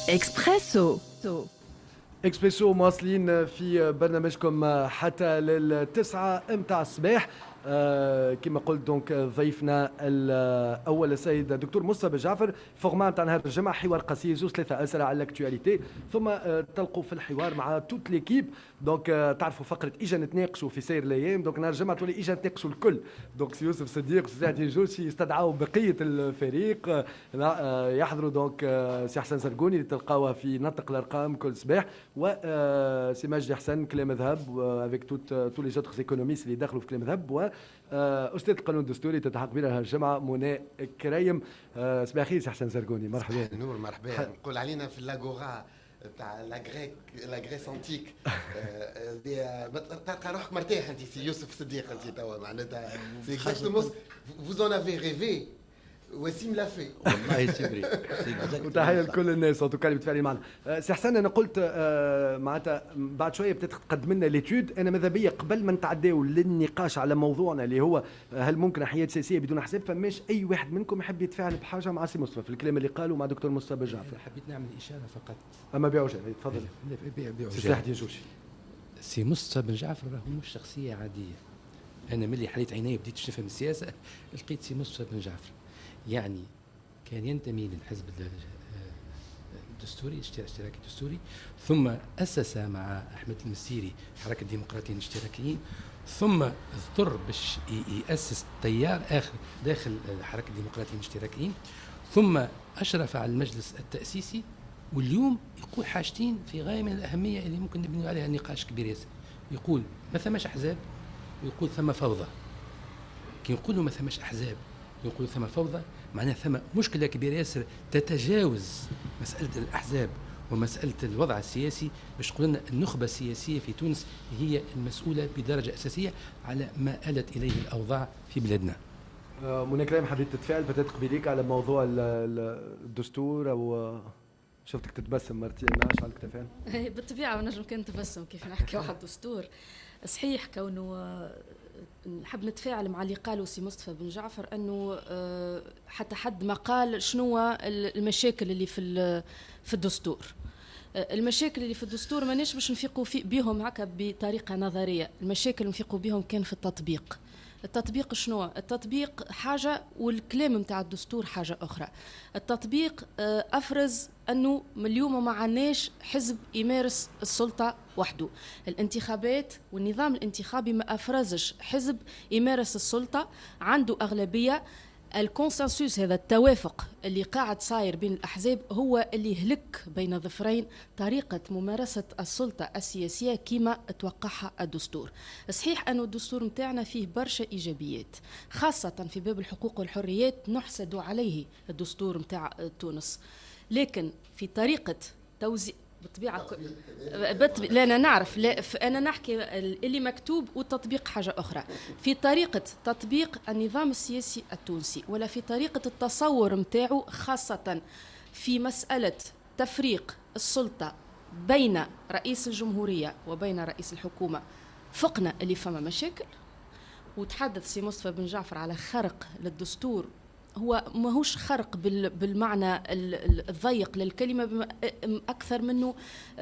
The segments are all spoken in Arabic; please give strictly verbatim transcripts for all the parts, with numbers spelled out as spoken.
إكسبريسو. إكسبريسو مواصلين في برنامجكم حتى للتسعة متاع الصباح. آه كما قلت دونك ضيفنا الاول السيد دكتور مصطفى بن جعفر. فورمان تاع نهار الجمعه حوار قصير زوج ثلاثه اسئله على الاكتواليتي، ثم آه تلقوا في الحوار مع توت ليكيب. دونك آه تعرفوا فقره اجا نتناقشوا في سير الايام. دونك نهار الجمعه تولي اجا نتناقشوا الكل. دونك سي يوسف صديق وسي جوشي يستدعوا بقيه الفريق آه يحضروا. دونك آه سي حسن زرقوني اللي تلقاوه في نطق الارقام كل صباح، و آه سي مجدي حسن كلام ذهب افيك توت تو لي زوتر ايكونوميست اللي دخلوا في كلام ذهب، و أستاذ القانون الدستوري تتحق بنا الجمعة منى كريم. صباح الخير سي حسن زرقوني، مرحبا. نور مرحبا. نقول علينا في اللاغورا تاع لا غريك لا غريس انتيك تلقى روحك مرتاح انت سي يوسف صديق انت توا معناتها سي اكزاكتومون فوز اون افي ريفي وسيم لا في والله سي وتحيه لكل الناس وتوكا اللي بتفاعلي معنا. سي حسن انا قلت معناتها بعد شويه بتقدم لنا ليتود. انا ماذا بيا قبل ما نتعداو للنقاش على موضوعنا اللي هو هل ممكن حياه سياسيه بدون احزاب، فماش اي واحد منكم يحب يتفاعل بحاجه مع سي مصطفى في الكلام اللي قاله مع دكتور مصطفى بن جعفر؟ حبيت نعمل اشاره فقط. اما بيعوجل تفضل. لا بيعوجل سي سلاح جوشي. سي مصطفى بن جعفر راهو مش شخصيه عاديه. انا ملي حليت عيني وبديت نفهم السياسه لقيت سي مصطفى بن جعفر يعني كان ينتمي للحزب الدستوري الاشتراكي الدستوري، ثم أسس مع أحمد المسيري حركة الديمقراطيين الاشتراكيين، ثم اضطر باش يأسس تيار آخر داخل حركة الديمقراطيين الاشتراكيين، ثم أشرف على المجلس التأسيسي. واليوم يقول حاجتين في غاية من الأهمية اللي ممكن نبني عليها نقاش كبير ياسر. يقول ما ثماش أحزاب، ويقول ثم فوضى. كي يقولوا ما ثماش أحزاب يقول ثم فوضى، معناها ثم مشكلة كبيرة ياسر تتجاوز مسألة الأحزاب ومسألة الوضع السياسي، باش قلنا النخبة السياسية في تونس هي المسؤولة بدرجة أساسية على ما آلت إليه الأوضاع في بلادنا. منى كريم حبيت تتفاعل بدأت قبيليك على موضوع الدستور، أو شفتك تتبسم مرتين ناش على الكتفين؟ بالطبيعة ونجم كان تبسم كيف نحكي واحد الدستور صحيح. كونه نحب نتفاعل مع اللي قالوا سي مصطفى بن جعفر انه حتى حد ما قال شنو المشاكل اللي في في الدستور. المشاكل اللي في الدستور مانيش باش نفيقوا بهم هكا بطريقه نظريه، المشاكل نفيقوا بهم كان في التطبيق. التطبيق شنو؟ التطبيق حاجة والكلام متاع الدستور حاجة أخرى. التطبيق أفرز أنه اليوم ما عناش حزب يمارس السلطة وحده. الانتخابات والنظام الانتخابي ما أفرزش حزب يمارس السلطة، عنده أغلبية. الكونسنسوس هذا التوافق اللي قاعد صاير بين الأحزاب هو اللي يهلك بين ظفرين طريقة ممارسة السلطة السياسية كما توقعها الدستور. صحيح أن الدستور متاعنا فيه برشا إيجابيات، خاصة في باب الحقوق والحريات نحسد عليه الدستور متاع تونس، لكن في طريقة توزيع بالطبيعة بط... لا أنا نعرف، لا أنا نحكي اللي مكتوب والتطبيق حاجة أخرى. في طريقة تطبيق النظام السياسي التونسي ولا في طريقة التصور متاعه، خاصة في مسألة تفريق السلطة بين رئيس الجمهورية وبين رئيس الحكومة، فقنا اللي فما مشاكل. وتحدث سي مصطفى بن جعفر على خرق للدستور، هو ماهوش خرق بالمعنى الضيق للكلمة، أكثر منه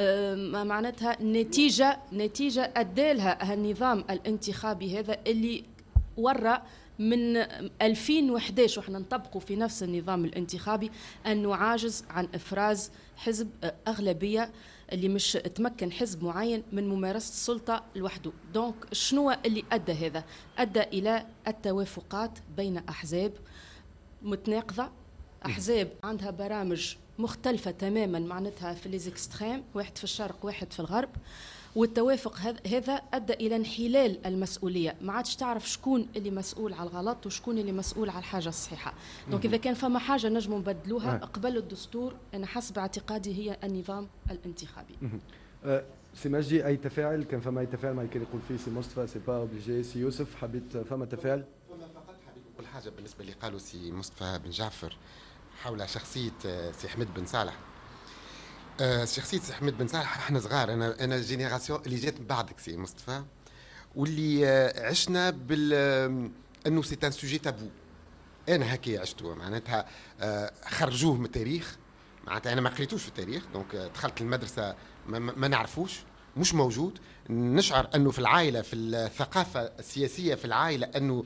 معناتها نتيجة نتيجة أدالها النظام الانتخابي هذا اللي ورى من ألفين وإحدى عشر وإحنا نطبقوا في نفس النظام الانتخابي أنه عاجز عن إفراز حزب أغلبية اللي مش تمكن حزب معين من ممارسة السلطة لوحده. دونك شنو اللي أدى هذا؟ أدى إلى التوافقات بين أحزاب متناقضة، أحزاب عندها برامج مختلفة تماما معناتها في ليزيكستريم، واحد في الشرق واحد في الغرب، والتوافق هذا أدى إلى انحلال المسؤولية. ما عادش تعرف شكون اللي مسؤول على الغلط وشكون اللي مسؤول على الحاجة الصحيحة. دونك إذا كان فما حاجة نجموا نبدلوها قبل الدستور، أنا حسب اعتقادي هي النظام الانتخابي. سي مجدي أي تفاعل؟ كان فما أي تفاعل مع اللي كان يقول فيه سي مصطفى؟ سي با اوبليجي. سي يوسف حبيت فما تفاعل؟ كل حاجة بالنسبة اللي قالوا سي مصطفى بن جعفر حول شخصية سي حمد بن صالح. شخصية سي حمد بن صالح احنا صغار، انا انا جينيراسيون اللي جات من بعدك سي مصطفى، واللي عشنا بال انه سي ان سوجي تابو. انا هكا عشتوه معناتها خرجوه من التاريخ معناتها انا ما قريتوش في التاريخ، دونك دخلت المدرسه ما, ما نعرفوش، مش موجود. نشعر انه في العائله، في الثقافه السياسيه في العائله، انه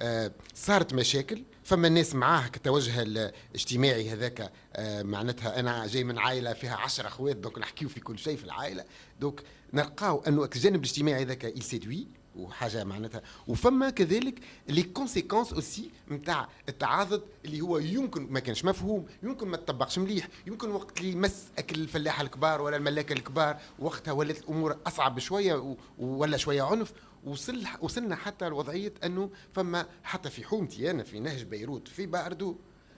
صارت مشاكل. فما الناس معاه كتوجه الاجتماعي هذاك، معناتها انا جاي من عائله فيها عشرة اخوات، دونك نحكيو في كل شيء في العائله. دونك نلقاو انه الجانب الاجتماعي هذاك يل سيدوي وحاجه معناتها. وفما كذلك لي كونسيكونس اوسي نتاع التعاضد اللي هو يمكن ما كانش مفهوم، يمكن ما تطبقش مليح، يمكن وقت اللي مس اكل الفلاحه الكبار ولا الملاكه الكبار وقتها ولات الامور اصعب شويه ولا شويه عنف. وصل وصلنا حتى لوضعيه انه فما حتى في حومتي انا في نهج بيروت في باردو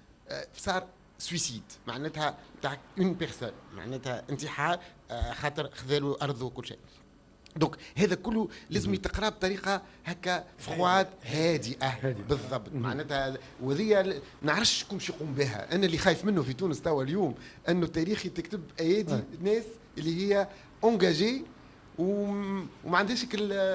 صار سويسيد، معناتها تاع اون بيرسون، معناتها انتحار خاطر خذالوا ارضه وكل شيء. دونك هذا كله لازم يتقرا بطريقه هكا فخواد هادئه بالضبط، معناتها وذي نعرفش شكون باش يقوم بها. انا اللي خايف منه في تونس توا اليوم انه التاريخ تكتب ايادي ناس اللي هي اونجاجي وما عندهاش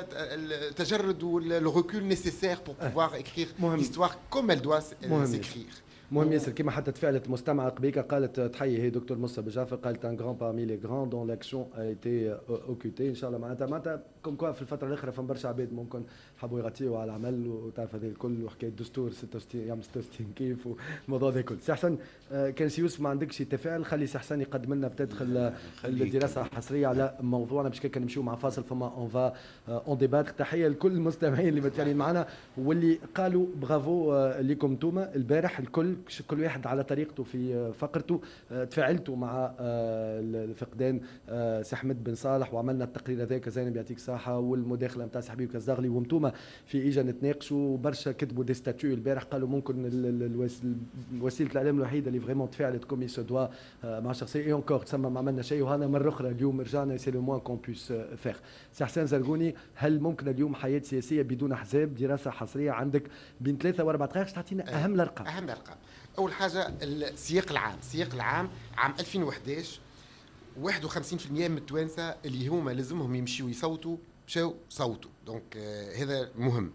التجرد والريكول نيسيسير بور بوفوار اكريغ ليستوار كوم ال دوا سيكريغ. مهم ياسر. كما حتى تفاعلت مستمعة قبيكة قالت تحيي هي دكتور موسى بجعفر، قالت ان غران بارمي لي غران دون لاكسيون ا ايتي اوكوتي. ان شاء الله معناتها معناتها كوم كوا في الفترة الأخيرة فما برشا عباد ممكن حبوا يغطيوا على العمل وتعرف هذا الكل وحكاية دستور ستة وستين يوم ستة وستين كيف والموضوع هذا الكل. سي حسن كان سي يوسف ما عندكش تفاعل، خلي سي حسن يقدم لنا بتدخل الدراسة الحصرية على موضوعنا باش كان نمشيو مع فاصل فما اون فا اون ديبات. تحية لكل المستمعين اللي متفاعلين معنا واللي قالوا برافو ليكم انتوما البارح الكل، كل واحد على طريقته في فقرته. تفاعلتوا مع الفقدان سي احمد بن صالح وعملنا التقرير هذاك زينب يعطيك الصحه والمداخله نتاع سي حبيب كزاغلي وانتوما في اجا نتناقشوا. برشا كتبوا دي ستاتيو البارح قالوا ممكن وسيله الاعلام الوحيده اللي فريمون تفاعلت كومي سو دوا مع شخصيه اي اونكور تسمى ما عملنا شيء. وهذا مره اخرى اليوم رجعنا سي لو موان كون بوس فيغ. سي حسين زرقوني، هل ممكن اليوم حياه سياسيه بدون احزاب؟ دراسه حصريه عندك بين ثلاثه واربع دقائق تعطينا اهم الارقام. اهم الارقام. اول حاجه السياق العام، السياق العام عام ألفين وأحد عشر واحد وخمسين بالمئة من التوانسه اللي هما لازمهم يمشيوا يصوتوا مشاو صوتوا، دونك آه هذا مهم.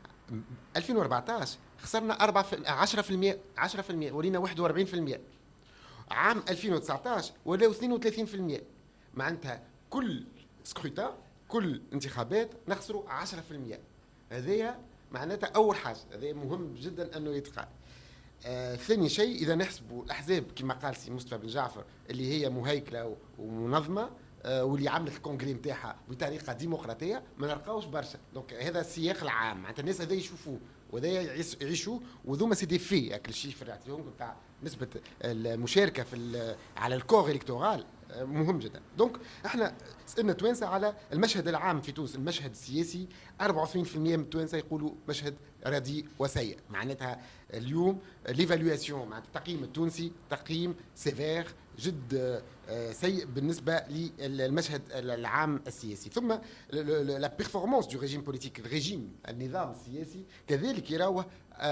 ألفين وأربعة عشر خسرنا أربعة عشرة بالمئة عشرة بالمئة ولينا واحد وأربعين بالمئة. عام ألفين وتسعة عشر ولاو اثنين وثلاثين بالمئة، معناتها كل سكروتان كل انتخابات نخسروا عشرة بالمئة. هذايا معناتها اول حاجه، هذا مهم جدا انه يتقال. آه، ثاني شيء اذا نحسبوا الاحزاب كما قال سي مصطفى بن جعفر اللي هي مهيكله ومنظمه آه، واللي عملت الكونغري نتاعها بطريقه ديمقراطيه ما نلقاوش برشا. دونك هذا السياق العام، معناتها الناس هذا يشوفوه وهذا يعيشوا وذوما سي دي في اكل الشيفر يعطيهم تاع نسبه المشاركه في على الكور الكتورال مهم جدا. دونك احنا سالنا توانسه على المشهد العام في تونس، المشهد السياسي أربعة وعشرين بالمئة من التوانسه يقولوا مشهد رديء وسيء. معناتها اليوم ليفالواسيون مع التقييم التونسي تقييم سيفير جد سيء بالنسبه للمشهد العام السياسي. ثم لا بيرفورمانس دو ريجيم بوليتيك، الريجيم النظام السياسي كذلك يراوه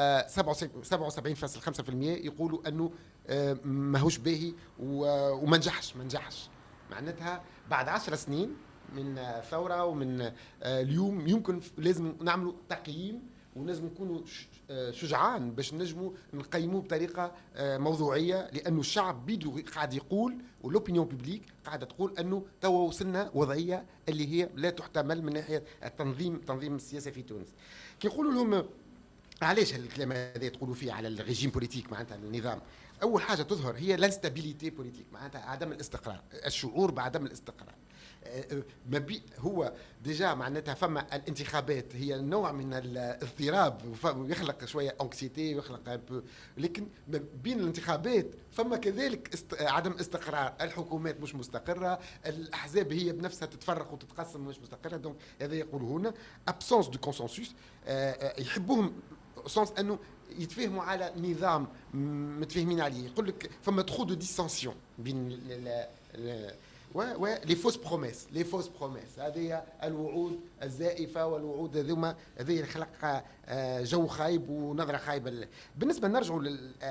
سبعة وسبعين فاصلة خمسة بالمئة يقولوا انه ماهوش باهي وما نجحش ما نجحش. معناتها بعد عشر سنين من ثوره ومن اليوم يمكن لازم نعملوا تقييم ولازم نكونوا شجعان باش نجموا نقيموه بطريقه موضوعيه، لانه الشعب بيدو قاعد يقول والوبينيون بيبليك قاعده تقول انه توا وصلنا وضعيه اللي هي لا تحتمل من ناحيه التنظيم التنظيم السياسي في تونس. كي يقولوا لهم علاش الكلام هذا تقولوا فيه على الريجيم بوليتيك معناتها النظام، اول حاجه تظهر هي لانستابيليتي بوليتيك، معناتها عدم الاستقرار، الشعور بعدم الاستقرار. ما بي هو ديجا معناتها فما الانتخابات هي نوع من الاضطراب ويخلق شويه انكسيتي ويخلق، لكن بين الانتخابات فما كذلك است... عدم استقرار، الحكومات مش مستقره، الاحزاب هي بنفسها تتفرق وتتقسم مش مستقره. دونك هذا يقولوا هنا ابسونس دو كونسنسوس، يحبوهم سونس انه يتفاهموا على نظام متفاهمين عليه. يقول لك فما ترو دو ديسانسيون بين ل... ل... و و لي فوس بروميس لي فوس بروميس هذه الوعود الزائفه والوعود هذوما هذه خلق جو خايب ونظره خايبه. بالنسبه نرجعوا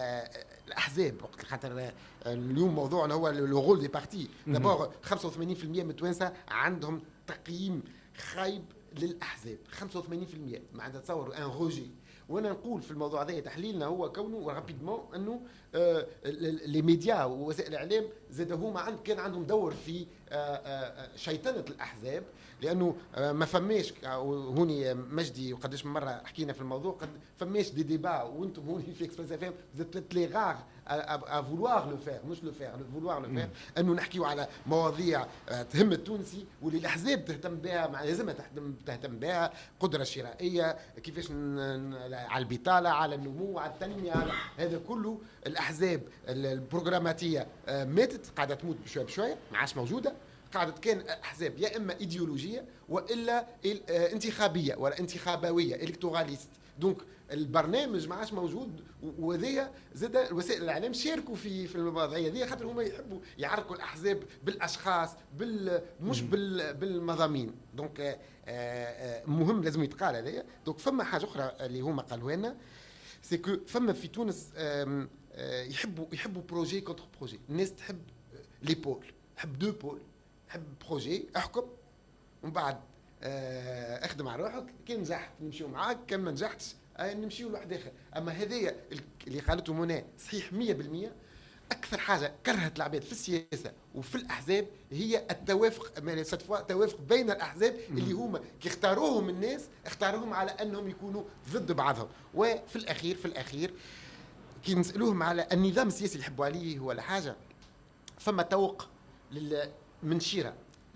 للاحزاب خاطر اليوم موضوعنا هو لو رول دي بارتي. دابور خمسة وثمانين بالمئة من التوانسه عندهم تقييم خايب للاحزاب، خمسة وثمانين بالمئة معناتها تصوروا ان روجي. وانا نقول في الموضوع هذا تحليلنا هو كونه رابيدمون انه آه لي ميديا ووسائل الاعلام زاد هما عند كان عندهم دور في آه آه شيطنه الاحزاب، لانه آه ما فماش هوني مجدي وقداش من مره حكينا في الموضوع، قد فماش دي ديبا وانتم هوني في اكسبريس اف ام زدت لي غار ا فولوار لو فير مش لو فير فولوار لو فير، انه نحكيو على مواضيع تهم التونسي واللي الاحزاب تهتم بها، مع لازمها تهتم تهتم بها، قدره شرائيه، كيفاش على البطاله، على النمو، على التنميه، على هذا كله. الاحزاب البروغراماتيه ماتت، قاعده تموت بشويه بشويه، ما عادش موجوده، قاعدة كان احزاب يا اما ايديولوجيه والا انتخابيه ولا انتخابويه الكتوراليست. دونك البرنامج ما عادش موجود، وهذايا زاد وسائل الاعلام شاركوا في في الوضعيه هذه، خاطر هما يحبوا يعرقوا الاحزاب بالاشخاص بال مش بال بالمضامين. دونك مهم لازم يتقال هذايا. دونك فما حاجه اخرى اللي هما قالوها لنا، سي كو فما في تونس يحبوا يحبوا بروجي كونتر بروجي. الناس تحب لي بول، تحب دو بول، تحب بروجي احكم ومن بعد اه اخدم على روحك، كان نجحت نمشيو معاك، كان ما نجحتش اه نمشيو لواحد اخر. اما هذايا اللي قالته منى صحيح مية بالمية. اكثر حاجه كرهت العباد في السياسه وفي الاحزاب هي التوافق، سات فوا توافق بين الاحزاب اللي هما كي اختاروهم الناس اختاروهم على انهم يكونوا ضد بعضهم. وفي الاخير في الاخير كي نسالوهم على النظام السياسي اللي يحبوا عليه ولا حاجه، فما توق من شيرة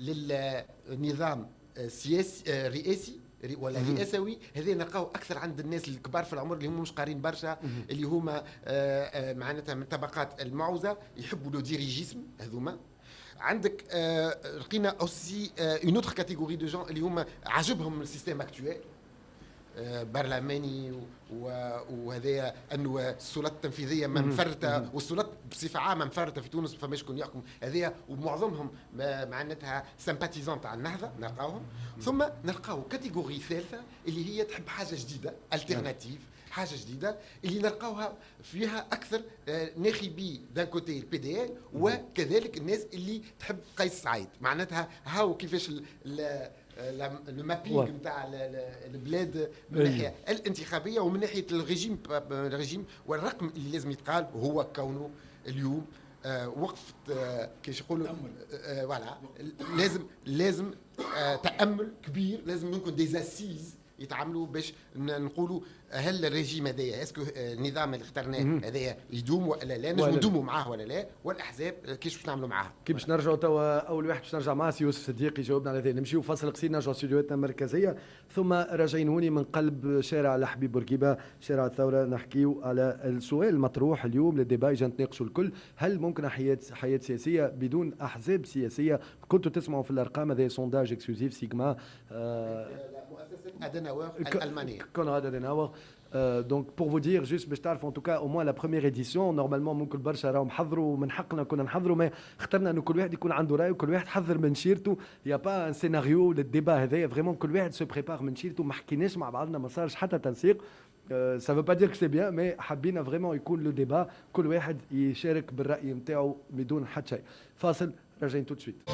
للنظام السياسي رئاسي ولا رئاسوي. هذا نلقاو اكثر عند الناس الكبار في العمر اللي هم مش قارين برشا، اللي هما معناتها من طبقات المعوزه، يحبوا لو ديريجيزم هذوما. عندك لقينا اوسي اون اوتر كاتيجوري دو جون اللي هما عجبهم السيستم اكتويل برلماني، وهذا انه السلطات التنفيذيه منفرته والسلطات بصفه عامه منفرته في تونس، فماش يكون يحكم هذه، ومعظمهم معناتها سامباتيزون تاع النهضه نلقاوهم. ثم نلقاو كاتيجوري ثالثه اللي هي تحب حاجه جديده، التيرناتيف، حاجه جديده اللي نلقاوها فيها اكثر ناخبي دان كوتي البي دي ال، وكذلك الناس اللي تحب قيس سعيد. معناتها هاو كيفاش المابينغ نتاع البلاد من الناحيه الانتخابيه ومن ناحيه الرجيم الرجيم والرقم اللي لازم يتقال هو كونه اليوم آه وقفت آه كيش يقولوا آه فوالا لازم لازم آه تامل كبير، لازم يكون دي اسيز يتعاملوا باش نقولوا هل الرجيم هذايا اسكو النظام اللي اخترناه هذايا يدوم ولا لا، نجم ندوموا معاه ولا لا، والاحزاب كيفاش باش نعملوا معاه. كي باش نرجعوا توا اول واحد باش نرجع معاه سي يوسف صديقي يجاوبنا على هذا. نمشيو فاصل قصير نرجعوا استديوهاتنا المركزيه، ثم راجعين هوني من قلب شارع الحبيب بورقيبه شارع الثوره، نحكيو على السؤال المطروح اليوم للديبا، اجا نتناقشوا الكل. هل ممكن حياه حياه سياسيه بدون احزاب سياسيه؟ كنتوا تسمعوا في الارقام، هذا سونداج اكسكلوزيف سيجما مؤسسه ادناور الالمانيه كونراد ادناور. دونك بور فو دير جوست باش تعرفوا ان توكا او موان لا بروميير اديسيون نورمالمون ممكن برشا راهم حضروا، من حقنا كنا نحضروا، ما اخترنا انه كل واحد يكون عنده راي وكل واحد حضر من شيرته. يا با ان سيناريو للديبا هذايا، فريمون كل واحد سو بريبار من شيرته، ما حكيناش مع بعضنا، ما صارش حتى تنسيق. سا فو با دير كو سي بيان، مي حبينا فريمون يكون لو ديبا كل واحد يشارك بالراي نتاعو بدون حتى شيء. فاصل راجعين تو سويت.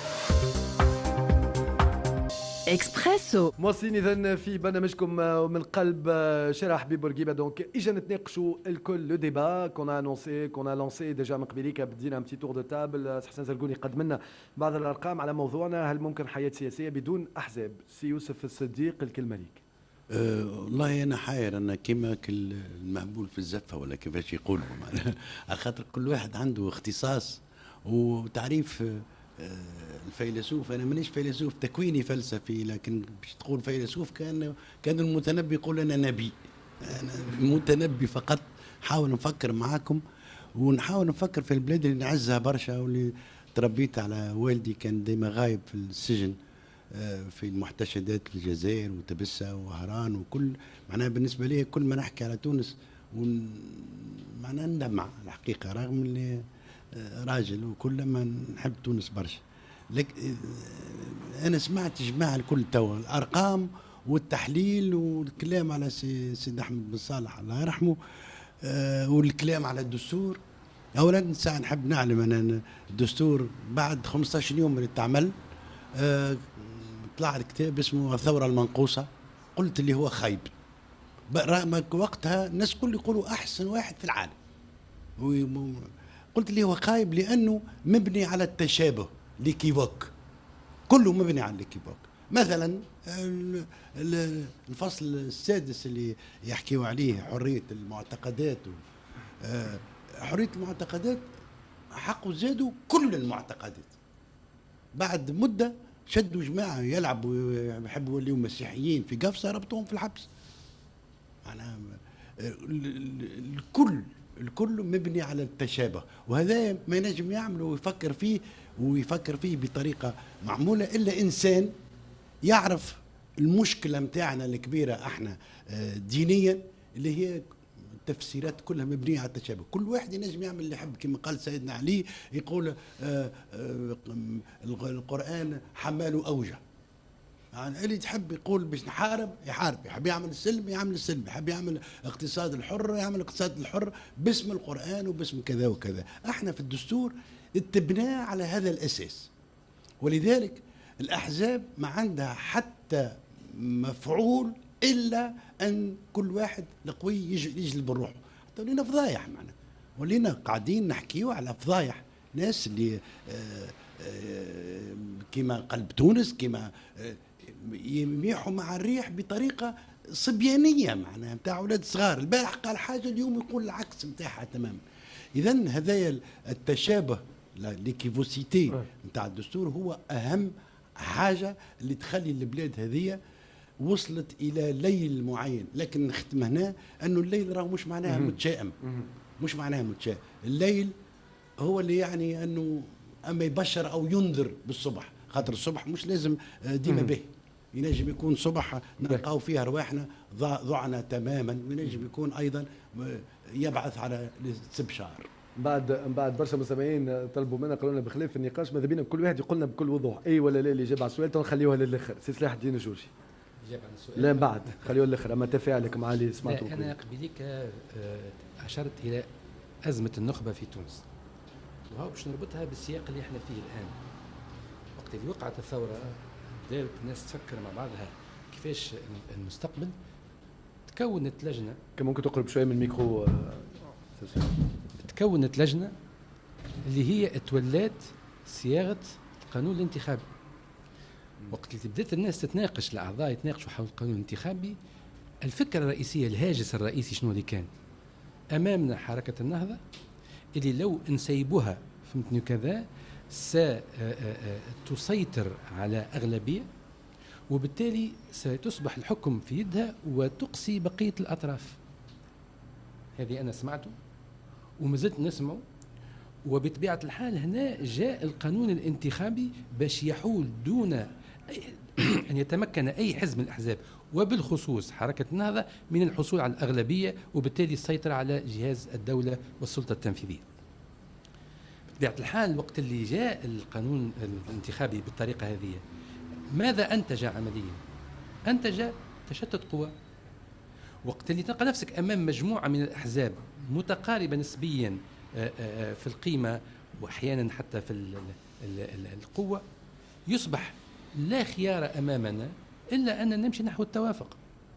اكسبريسو مواصلين اذا في برنامجكم من قلب شارع حبيب بورقيبه. دونك اجا نتناقشوا الكل لو ديبا كون انونسي كون لونسي ديجا من قبيليك، بدينا ان بتي تور دو تابل. حسن زرقوني قدم لنا بعض الارقام على موضوعنا، هل ممكن حياه سياسيه بدون احزاب؟ سي يوسف الصديق الكلمه ليك. أه والله انا حاير، انا كيما المهبول في الزفه ولا كيفاش يقولوا، خاطر كل واحد عنده اختصاص وتعريف. الفيلسوف، انا مانيش فيلسوف تكويني فلسفي، لكن باش تقول فيلسوف كان كان المتنبي يقول انا نبي، انا المتنبي فقط. حاول نفكر معاكم ونحاول نفكر في البلاد اللي نعزها برشا واللي تربيت على والدي، كان ديما غايب في السجن في المحتشدات في الجزائر وتبسة وهران وكل، معناها بالنسبه لي كل ما نحكي على تونس معناها ندمع الحقيقه، رغم اللي راجل وكل ما نحب تونس برشا. لك انا سمعت جماعه الكل توا الارقام والتحليل والكلام على سي سيد احمد بن صالح الله يرحمه، آه والكلام على الدستور. اولا ساعه نحب نعلم انا الدستور بعد خمسة عشر يوم من التعمل آه طلع الكتاب اسمه الثوره المنقوصه، قلت اللي هو خايب رغم وقتها الناس كل يقولوا احسن واحد في العالم. قلت لي هو خايب لانه مبني على التشابه، ليكيفوك، كله مبني على ليكيفوك. مثلا الفصل السادس اللي يحكيوا عليه حريه المعتقدات، حريه المعتقدات حقوا زادوا كل المعتقدات. بعد مده شدوا جماعه يلعبوا يحبوا يوليوا مسيحيين في قفصه، ربطوهم في الحبس. معناها الكل الكل مبني على التشابه، وهذا ما ينجم يعمله ويفكر فيه ويفكر فيه بطريقه معموله الا انسان يعرف المشكله متاعنا الكبيره احنا دينيا، اللي هي التفسيرات كلها مبنيه على التشابه. كل واحد ينجم يعمل اللي يحب، كما قال سيدنا علي يقول آآ آآ القرآن حمال أوجه. يعني اللي تحب يقول باش نحارب يحارب، يحب يعمل السلم يعمل السلم، يحب يعمل اقتصاد الحر يعمل اقتصاد الحر باسم القرآن وباسم كذا وكذا. احنا في الدستور اتبناه على هذا الأساس، ولذلك الأحزاب ما عندها حتى مفعول إلا أن كل واحد القوي يجلب الروح. حتى ولينا فضايح معنا، ولينا قاعدين نحكيوا على فضايح ناس اللي آآ آآ كما قلب تونس، كما يميحوا مع الريح بطريقة صبيانية معناها نتاع أولاد صغار. البارح قال حاجة اليوم يقول العكس نتاعها تماما. إذن هذايا التشابه ليكيفوسيتي نتاع الدستور هو أهم حاجة اللي تخلي البلاد هذه وصلت إلى ليل معين. لكن نختم هنا أنه الليل راه مش معناها متشائم، مش معناها متشائم. الليل هو اللي يعني أنه أما يبشر أو ينذر بالصبح، خاطر الصبح مش لازم ديما به، ينجم يكون صبح نلقاو فيها رواحنا ضعنا تماما، وينجم يكون أيضا يبعث على الاستبشار. بعد بعد برشا مستمعين طلبوا منا قالوا لنا بخلاف النقاش ماذا بينا كل واحد يقول لنا بكل وضوح اي ولا لا اللي جاب على السؤال، تو نخليوها للاخر. سي صلاح الدين الجوشي. لا بعد خليوه للاخر، اما تفاعلك مع اللي سمعته. انا قبيليك اشرت الى ازمه النخبه في تونس، وهو باش نربطها بالسياق اللي احنا فيه الان. وقت اللي وقعت الثوره بدات الناس تفكر مع بعضها كيفاش المستقبل. تكونت لجنه، كان ممكن تقرب شويه من الميكرو. تكونت لجنه اللي هي تولات صياغه القانون الانتخابي. وقت اللي بدات الناس تتناقش، الاعضاء يتناقشوا حول القانون الانتخابي، الفكره الرئيسيه الهاجس الرئيسي شنو اللي كان امامنا؟ حركه النهضه اللي لو نسيبوها فهمتني كذا ستسيطر على اغلبيه، وبالتالي ستصبح الحكم في يدها وتقصي بقيه الاطراف. هذه انا سمعته ومازلت نسمعه. وبطبيعه الحال هنا جاء القانون الانتخابي باش يحول دون أن يتمكن أي حزب من الأحزاب وبالخصوص حركة النهضة من الحصول على الأغلبية، وبالتالي السيطرة على جهاز الدولة والسلطة التنفيذية. بطبيعة الحال وقت اللي جاء القانون الانتخابي بالطريقة هذه ماذا أنتج عمليا؟ أنتج تشتت قوى. وقت اللي تلقى نفسك أمام مجموعة من الأحزاب متقاربة نسبيا في القيمة وأحيانا حتى في القوة، يصبح لا خيار أمامنا إلا أن نمشي نحو التوافق.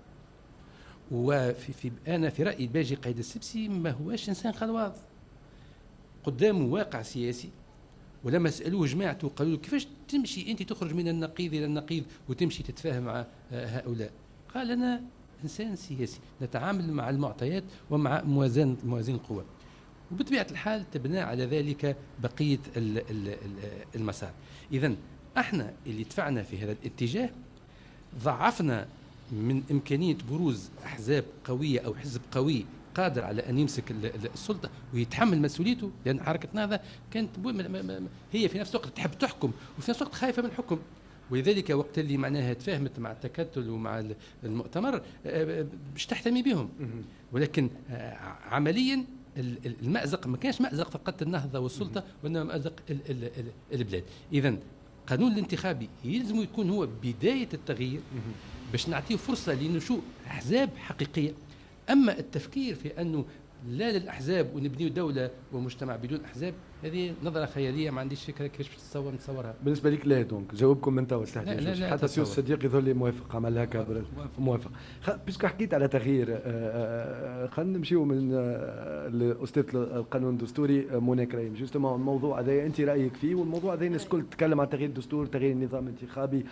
وفي في أنا في رأيي باجي قايد السبسي ما هواش إنسان خلواض، قدامه واقع سياسي. ولما سألوه جماعته قالوا له كيفاش تمشي أنت تخرج من النقيض إلى النقيض وتمشي تتفاهم مع هؤلاء؟ قال أنا إنسان سياسي نتعامل مع المعطيات ومع موازين موازين القوى. وبطبيعة الحال تبنى على ذلك بقية المسار. إذن احنا اللي دفعنا في هذا الاتجاه ضعفنا من إمكانية بروز أحزاب قوية أو حزب قوي قادر على أن يمسك السلطة ويتحمل مسؤوليته، لأن حركة نهضة كانت هي في نفس الوقت تحب تحكم وفي نفس الوقت خايفة من الحكم. ولذلك وقت اللي معناها تفاهمت مع التكتل ومع المؤتمر باش تحتمي بهم، ولكن عمليا المأزق ما كانش مأزق فقط النهضة والسلطة، وإنما مأزق البلاد. إذن القانون الانتخابي يلزم يكون هو بداية التغيير باش نعطيه فرصة لنشوء أحزاب حقيقية. أما التفكير في أنه لا للاحزاب ونبنيو دوله ومجتمع بدون احزاب، هذه نظره خياليه ما عنديش فكره كيفاش تتصور نتصورها. بالنسبه لك لا دونك جاوبكم انت والسحدي حتى سيو الصديق يظهر لي موافق، عمل هكا موافق. بيسكو حكيت على تغيير، خلينا نمشيو من الاستاذ القانون الدستوري منى كريم. جوستومون الموضوع هذا انت رايك فيه، والموضوع هذا الناس الكل تتكلم عن تغيير الدستور، تغيير النظام الانتخابي،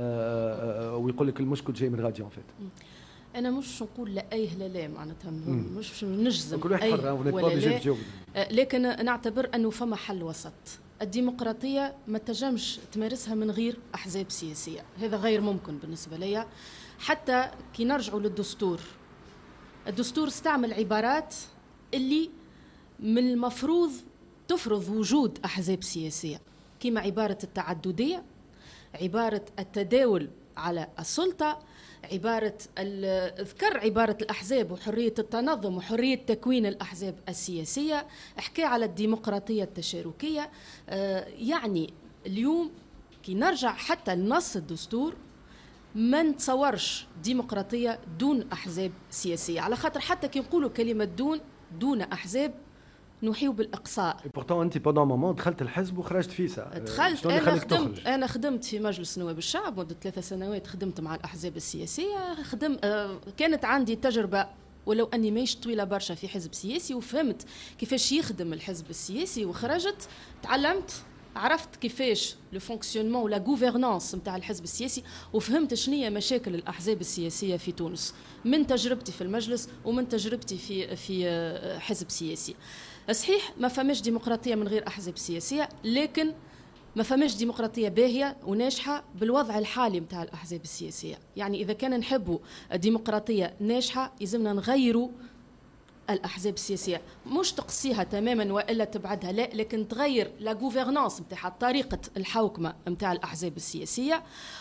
ويقول لك المشكل جاي من غادي. فات انا مش نقول لا ايه لا لا معناتها مش نجزم كل واحد حر ولا لا، لكن نعتبر انه فما حل وسط. الديمقراطيه ما تنجمش تمارسها من غير احزاب سياسيه، هذا غير ممكن بالنسبه لي. حتى كي نرجعوا للدستور، الدستور استعمل عبارات اللي من المفروض تفرض وجود احزاب سياسيه، كما عباره التعدديه، عباره التداول على السلطه، عبارة ذكر عبارة الأحزاب وحرية التنظم وحرية تكوين الأحزاب السياسية، احكي على الديمقراطية التشاركية. يعني اليوم كي نرجع حتى لنص الدستور ما نتصورش ديمقراطية دون أحزاب سياسية، على خاطر حتى كي نقولوا كلمة دون دون أحزاب نوحيو بالاقصاء. بورتون انت بودون مومون دخلت الحزب وخرجت فيسا. دخلت انا خدمت انا خدمت في مجلس نواب الشعب مده ثلاثة سنوات، خدمت مع الاحزاب السياسيه، خدم آه كانت عندي تجربه ولو اني ماهيش طويله برشا في حزب سياسي، وفهمت كيفاش يخدم الحزب السياسي، وخرجت تعلمت عرفت كيفاش لو فونكسيونمون ولا غوفرنانس نتاع الحزب السياسي، وفهمت شنية مشاكل الاحزاب السياسيه في تونس من تجربتي في المجلس ومن تجربتي في في حزب سياسي. صحيح ما فماش ديمقراطيه من غير احزاب سياسيه، لكن ما فماش ديمقراطيه باهيه وناجحه بالوضع الحالي نتاع الاحزاب السياسيه. يعني اذا كان نحبوا ديمقراطيه ناجحه يلزمنا نغيروا الاحزاب السياسيه، مش تقصيها تماما والا تبعدها، لا، لكن تغير لا غوفرنانس نتاع طريقه الحوكمه نتاع الاحزاب السياسيه،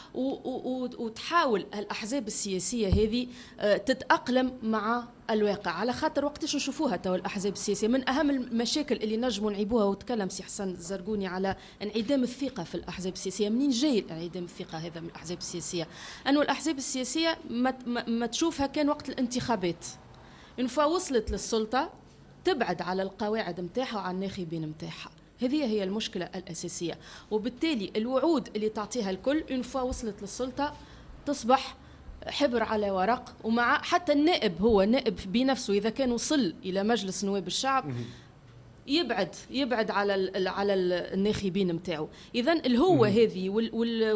وتحاول الاحزاب السياسيه هذه تتاقلم مع الواقع. على خاطر وقتاش نشوفوها تو الاحزاب السياسيه من اهم المشاكل اللي نجموا نعيبوها، وتكلم سي حسن الزرقوني على انعدام الثقه في الاحزاب السياسيه. منين جاي انعدام الثقه هذا من الاحزاب السياسيه؟ انه الاحزاب السياسيه ما, ما تشوفها كان وقت الانتخابات، إن فوا وصلت للسلطة تبعد على القواعد متاعها وعلى الناخبين متاعها. هذه هي المشكلة الأساسية، وبالتالي الوعود اللي تعطيها الكل إن فوا وصلت للسلطة تصبح حبر على ورق. ومع حتى النائب هو نائب بنفسه إذا كان وصل إلى مجلس نواب الشعب يبعد يبعد على على الناخبين نتاعو. اذا الهو هذه وال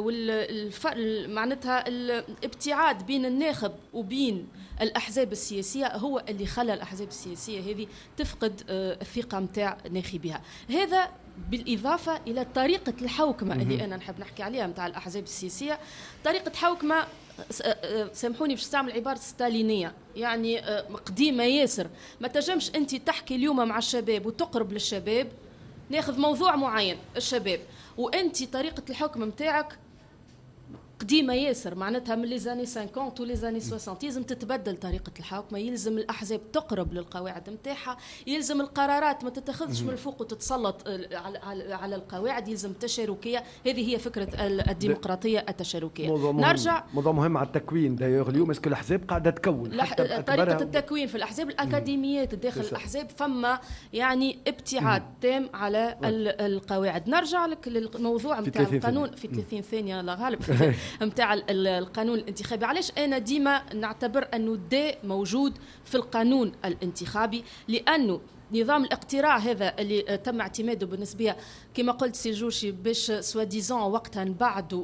وال معناتها الابتعاد بين الناخب وبين الاحزاب السياسيه هو اللي خلى الاحزاب السياسيه هذه تفقد الثقه نتاع ناخبيها. هذا بالاضافه الى طريقه الحوكمه اللي انا نحب نحكي عليها نتاع الاحزاب السياسيه، طريقه حوكمه سامحوني باش نستعمل عباره ستالينيه، يعني قديمه ياسر. ما تنجمش انت تحكي اليوم مع الشباب وتقرب للشباب، ناخذ موضوع معين الشباب، وانت طريقه الحكم نتاعك قديمه ياسر، معناتها من لي زاني خمسين ولي زاني ستين. يلزم تتبدل طريقه الحكم، يلزم الاحزاب تقرب للقواعد نتاعها، يلزم القرارات ما تتخذش من الفوق وتتسلط على على القواعد، يلزم تشاركيه. هذه هي فكره الديمقراطيه التشاركيه. موضوع نرجع موضوع مهم على التكوين دايوغ اليوم. اسكو الاحزاب قاعده تكون طريقه التكوين في الاحزاب، الاكاديميات داخل الاحزاب فما يعني ابتعاد تام على القواعد. نرجع لك للموضوع نتاع القانون في ثلاثين ثانيه لا غالب متاع القانون الانتخابي. علاش انا ديما نعتبر انه دا موجود في القانون الانتخابي؟ لانه نظام الاقتراع هذا اللي تم اعتماده بالنسبه كما قلت سي جوشي باش سوا ديزون وقتها نبعدوا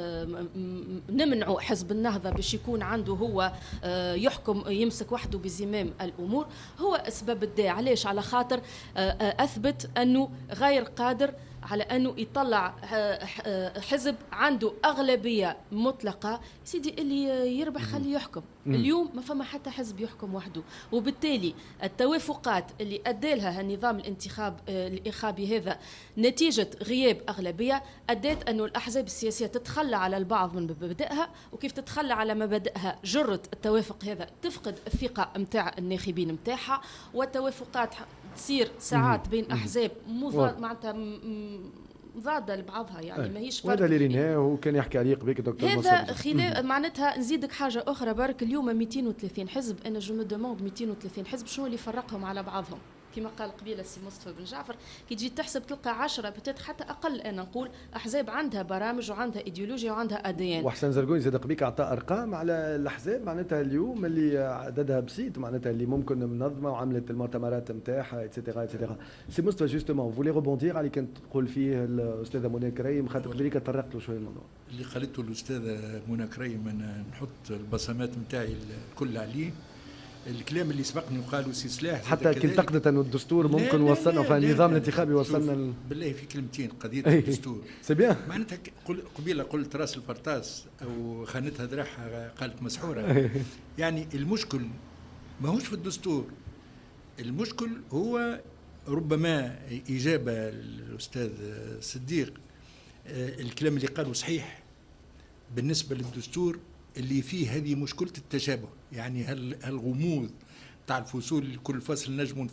نمنعوا حزب النهضه باش يكون عنده هو يحكم يمسك وحده بزمام الامور، هو اسباب الداء. علاش؟ على خاطر اثبت انه غير قادر على أنه يطلع حزب عنده أغلبية مطلقة. سيدي اللي يربح خليه يحكم. اليوم ما فما حتى حزب يحكم وحده، وبالتالي التوافقات اللي أدالها النظام الانتخاب الإخابي هذا نتيجة غياب أغلبية أدت أنه الأحزاب السياسية تتخلى على البعض من مبادئها، وكيف تتخلى على مبادئها جرت التوافق هذا تفقد الثقة متاع الناخبين متاعها، والتوافقات تصير ساعات بين أحزاب معناتها مضاده لبعضها يعني ماهيش وهذا اللي ريناه وكان يحكي عليه قبيك الدكتور هذا خلاف. معناتها نزيدك حاجه اخرى برك، اليوم مئتين وثلاثين حزب، انا جو مو دوموند مئتين وثلاثين حزب شنو اللي فرقهم على بعضهم؟ كما قال قبيله السي مصطفى بن جعفر، كي تجي تحسب تلقى عشرة بتات حتى اقل، انا نقول احزاب عندها برامج وعندها ايديولوجيا وعندها اديان. وحسن زرقوني زاد قبيك اعطى ارقام على الاحزاب معناتها اليوم اللي عددها بسيط، معناتها اللي ممكن منظمه وعملت المؤتمرات نتاعها ايتترا ايتترا. سي مصطفى جوستومون فولي روبوندير على كانت تقول فيه الاستاذه منى كريم، خاطر قبيلك تطرقت له شويه الموضوع اللي قالته الاستاذه منى كريم، انا نحط البصمات نتاعي الكل عليه. الكلام اللي سبقني وقالوا سي سلاح حتى كي انتقدت انه الدستور ممكن وصلنا في النظام الانتخابي وصلنا ال... بالله في كلمتين قضيه الدستور سي بيان معناتها قبيله قلت راس الفرطاس او خانتها ذراعها قالت مسحوره. يعني المشكل ماهوش في الدستور، المشكل هو ربما اجابه الاستاذ صديق الكلام اللي قاله صحيح بالنسبه للدستور اللي فيه هذه مشكلة التشابه. يعني هالغموض تاع الفصول، كل فصل نجم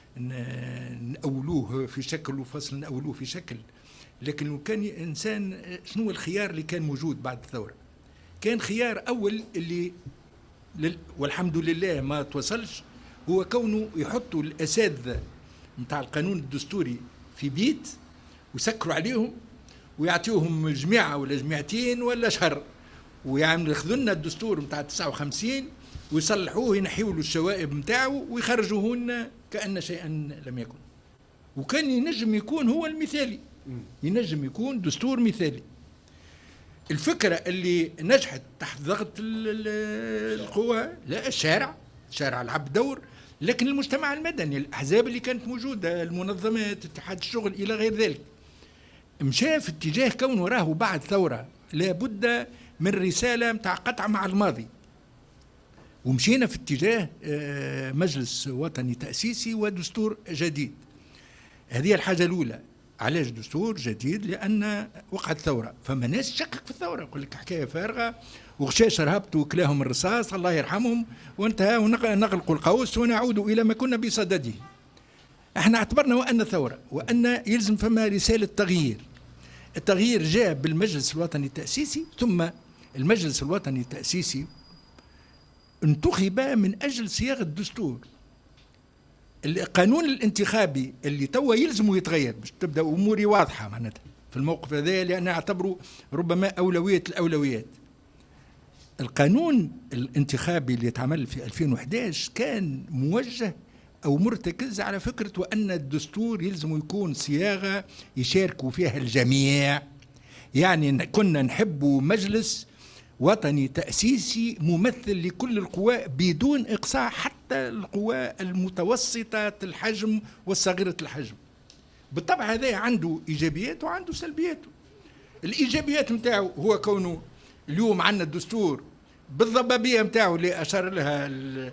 نأولوه في شكل وفصل نأولوه في شكل. لكن لو كان إنسان شنو الخيار اللي كان موجود بعد الثورة؟ كان خيار أول اللي والحمد لله ما توصلش، هو كونه يحطوا الأساتذة نتاع القانون الدستوري في بيت ويسكروا عليهم ويعطيوهم جماعة ولا جماعتين ولا شهر، ويعمل ياخذوا لنا الدستور نتاع تسعة وخمسين ويصلحوه ينحيوا له الشوائب نتاعو ويخرجوه لنا كأن شيئا لم يكن. وكان ينجم يكون هو المثالي، ينجم يكون دستور مثالي. الفكرة اللي نجحت تحت ضغط القوى، لا الشارع الشارع لعب دور، لكن المجتمع المدني، الأحزاب اللي كانت موجودة، المنظمات، اتحاد الشغل إلى غير ذلك، مشى في اتجاه كون وراه بعد ثورة لابد من رسالة متاع قطع مع الماضي، ومشينا في اتجاه مجلس وطني تأسيسي ودستور جديد. هذه الحاجة الأولى. علاش دستور جديد؟ لأن وقعت ثورة، فما ناس تشكك في الثورة، يقول لك حكاية فارغة وغشاش هبطوا وكلاهم الرصاص الله يرحمهم وانتهى ونغلقوا القوس ونعود إلى ما كنا بصدده. احنا اعتبرنا وأن ثورة وأن يلزم فما رسالة تغيير. التغيير جاء بالمجلس الوطني التأسيسي، ثم المجلس الوطني التأسيسي انتخب من أجل صياغة الدستور. القانون الانتخابي اللي توا يلزم يتغير باش تبدا اموري واضحه معناتها في الموقف هذا، لان اعتبره ربما اولويه الاولويات. القانون الانتخابي اللي اتعمل في ألفين وأحد عشر كان موجه او مرتكز على فكره وان الدستور يلزم يكون صياغه يشاركوا فيها الجميع. يعني كنا نحب مجلس وطني تأسيسي ممثل لكل القوى بدون إقصاء حتى القوى المتوسطة الحجم والصغيرة الحجم. بالطبع هذا عنده إيجابيات وعنده سلبيات. الإيجابيات متاعه هو كونه اليوم عندنا الدستور بالضبابية متاعه اللي أشار لها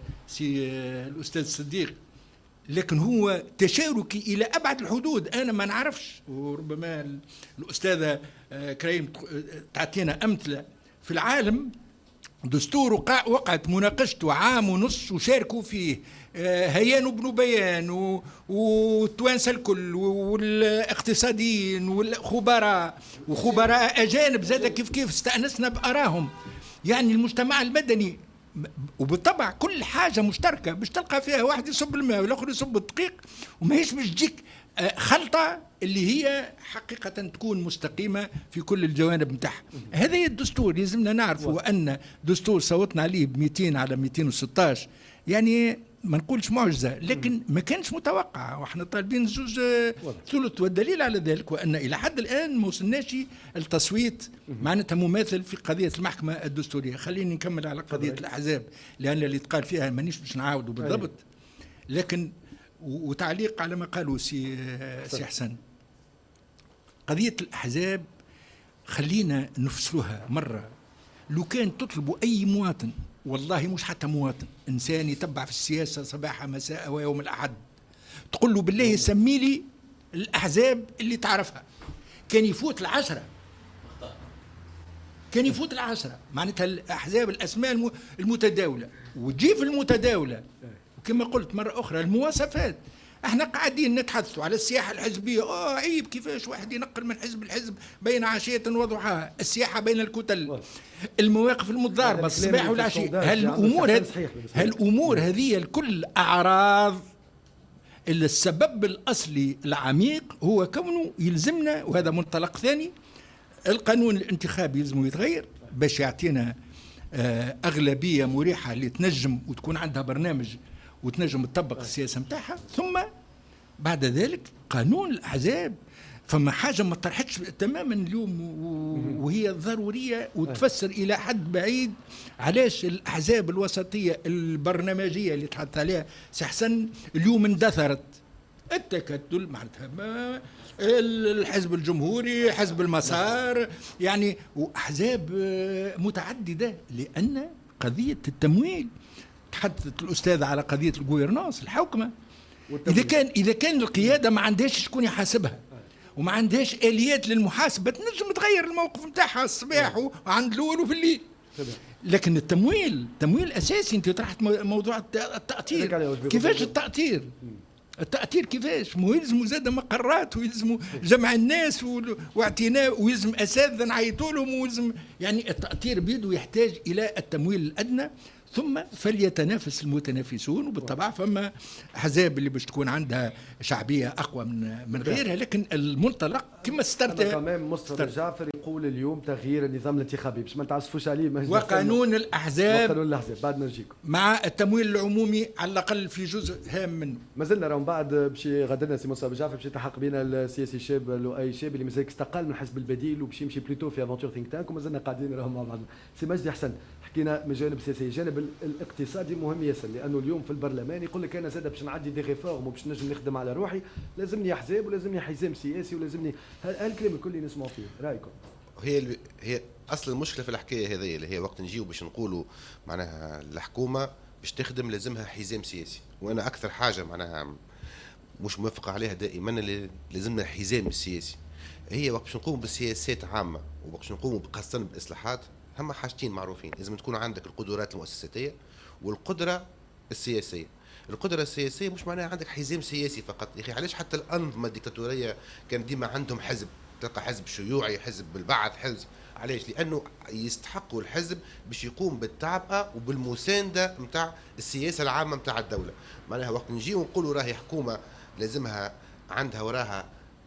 الأستاذ صديق، لكن هو تشاركي إلى أبعد الحدود. أنا ما نعرفش، وربما الأستاذة كريم تعطينا أمثلة في العالم دستور وقعت مناقشته عام ونص وشاركوا فيه هيان بن بيان والتوانسه الكل والاقتصاديين والخبراء وخبراء اجانب زاد كيف كيف استانسنا باراهم. يعني المجتمع المدني، وبالطبع كل حاجه مشتركه باش تلقى فيها واحد يصب الماء والاخر يصب الدقيق، وما هيش باش تجيك خلطة اللي هي حقيقة تكون مستقيمة في كل الجوانب متاعها. هذا هي الدستور لازمنا نعرفه، وأن دستور صوتنا عليه ب مئتين على مئتين وستة عشر يعني ما نقولش معجزة، لكن ما كانش متوقع، واحنا طالبين زوج ثلث. والدليل على ذلك وأن إلى حد الآن ما وصلناش التصويت معناتها مماثل في قضية المحكمة الدستورية. خليني نكمل على قضية الأحزاب لأن اللي تقال فيها مانيش باش نعاودوا بالضبط، لكن وتعليق على ما قالوا سي سي حسن. قضية الأحزاب خلينا نفصلها مرة. لو كان تطلبوا أي مواطن، والله مش حتى مواطن، إنسان يتبع في السياسة صباح مساء ويوم الأحد، تقول له بالله سمي لي الأحزاب اللي تعرفها، كان يفوت العشرة، كان يفوت العشرة. معناتها الأحزاب الأسماء المتداولة، وتجي في المتداولة وكما قلت مرة أخرى المواصفات. احنا قاعدين نتحدثوا على السياحه الحزبيه، اه عيب كيفاش واحد ينقل من حزب لحزب بين عشيه وضحاها، السياحه بين الكتل، المواقف المتضاربه الصباح والعشيه، هالامور هالامور هذه الكل اعراض. السبب الاصلي العميق هو كونه يلزمنا، وهذا منطلق ثاني، القانون الانتخابي يلزم يتغير باش يعطينا اغلبيه مريحه اللي تنجم وتكون عندها برنامج وتنجم تطبق السياسه نتاعها. ثم بعد ذلك قانون الاحزاب، فما حاجه ما طرحتش تماما اليوم وهي ضروريه وتفسر الى حد بعيد علاش الاحزاب الوسطيه البرنامجيه اللي تحدث عليها سي حسن اليوم اندثرت. التكتل معناتها الحزب الجمهوري، حزب المسار، يعني واحزاب متعدده، لان قضيه التمويل تحدثت الاستاذه على قضيه الجويرنانس الحوكمه. اذا كان اذا كان القياده ما عندهاش شكون يحاسبها وما عندهاش اليات للمحاسبه، تنجم تغير الموقف نتاعها الصباح وعند الاول وفي الليل. لكن التمويل تمويل اساسي. انت طرحت موضوع التاطير، كيفاش التاطير؟ التأثير كيفاش؟ مو يلزموا زاد مقرات ويلزموا جمع الناس واعتناء ويلزم اساتذه نعيطوا لهم ويلزم، يعني التأثير بيده يحتاج الى التمويل الادنى. ثم فليتنافس المتنافسون، وبالطبع فما احزاب اللي باش تكون عندها شعبيه اقوى من من غيرها، لكن المنطلق كما استرت كمان مصطفى جعفر يقول اليوم تغيير النظام الانتخابي باش ما تعصفوش عليه، وقانون الاحزاب وقانون الاحزاب بعد نجيكم مع التمويل العمومي على الاقل في جزء هام منه. مازلنا راهم بعد باش غدنا سي مصطفى جعفر باش يتحق بينا السياسي الشاب لؤي شاب اللي مازال استقال من الحزب البديل وباش يمشي بلوتو في افونتور ثينك تانك، ومازلنا قاعدين راهم مع بعضنا. سي مجدي حسن، حكينا من جانب سياسي، جانب الاقتصادي مهم ياسر، لانه اليوم في البرلمان يقول لك انا زاد باش نعدي دي ريفورم وباش نجم نخدم على روحي لازمني احزاب ولازمني حزام سياسي ولازمني هالكلام الكل اللي نسمعوا فيه. رايكم؟ هي هي اصل المشكله في الحكايه هذه اللي هي وقت نجيو باش نقولوا معناها الحكومه باش تخدم لازمها حزام سياسي، وانا اكثر حاجه معناها مش موافقه عليها دائما اللي لازمنا حزام سياسي. هي وقت باش نقوم بالسياسات عامه ووقت نقوم خاصه بالاصلاحات هما حاجتين معروفين، لازم تكون عندك القدرات المؤسساتيه والقدره السياسيه. القدره السياسيه مش معناها عندك حزام سياسي فقط، يا اخي علاش حتى الانظمه الديكتاتوريه كان ديما عندهم حزب، تلقى حزب شيوعي، حزب بالبعث، حزب علاش؟ لانه يستحقوا الحزب باش يقوم بالتعبئه وبالمسانده نتاع السياسه العامه نتاع الدوله. معناها وقت نجيو نقولوا راهي حكومه لازمها عندها وراها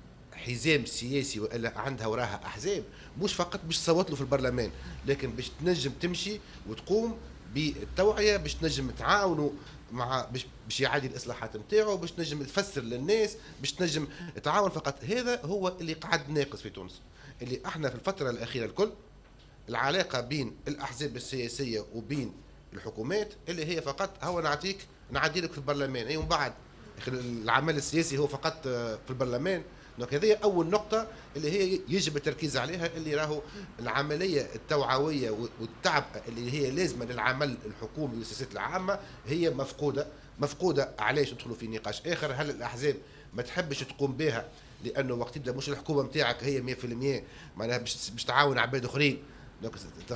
حزام سياسي والا عندها وراها احزاب، مش فقط باش تصوت له في البرلمان، لكن باش تنجم تمشي وتقوم بالتوعيه، باش تنجم تعاونوا مع باش باش يعادي الاصلاحات نتاعو، باش تنجم تفسر للناس، باش تنجم تعاون فقط. هذا هو اللي قاعد ناقص في تونس، اللي احنا في الفتره الاخيره الكل العلاقه بين الاحزاب السياسيه وبين الحكومات اللي هي فقط هو نعطيك نعدي لك في البرلمان، اي ومن بعد العمل السياسي هو فقط في البرلمان. دونك هذه اول نقطه اللي هي يجب التركيز عليها، اللي راهو العمليه التوعويه والتعب اللي هي لازمه للعمل الحكومي والسياسات العامه هي مفقوده. مفقوده علاش؟ ندخلوا في نقاش اخر، هل الاحزاب ما تحبش تقوم بها لانه وقت تبدا مش الحكومه نتاعك هي مية بالمية معناها باش تعاون عباد اخرين. دونك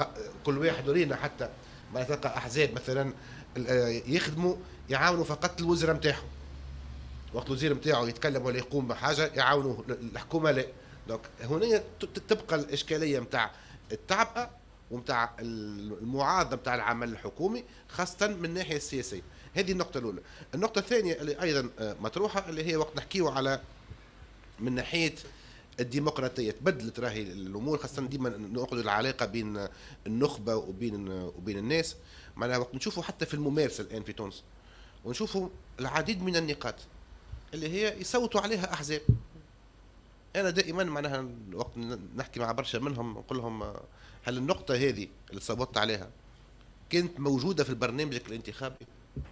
كل واحد يرينا حتى ما تلقى احزاب مثلا يخدموا يعاونوا فقط الوزراء نتاعهم، وقت الوزير نتاعو يتكلم ولا يقوم بحاجه يعاونوا الحكومه لا. دونك هنا تبقى الاشكاليه نتاع التعبئه ومتاع المعارضه نتاع العمل الحكومي خاصه من الناحيه السياسيه. هذه النقطه الاولى. النقطه الثانيه اللي ايضا مطروحه اللي هي وقت نحكيو على من ناحيه الديمقراطيه، تبدلت راهي الامور، خاصه ديما ناخذ العلاقه بين النخبه وبين وبين الناس. معناها وقت نشوفوا حتى في الممارسه الان في تونس ونشوفوا العديد من النقاط اللي هي يصوتوا عليها احزاب. انا دائما معناها وقت نحكي مع برشا منهم نقول لهم هل النقطه هذه اللي صوتت عليها كانت موجوده في البرنامج الانتخابي،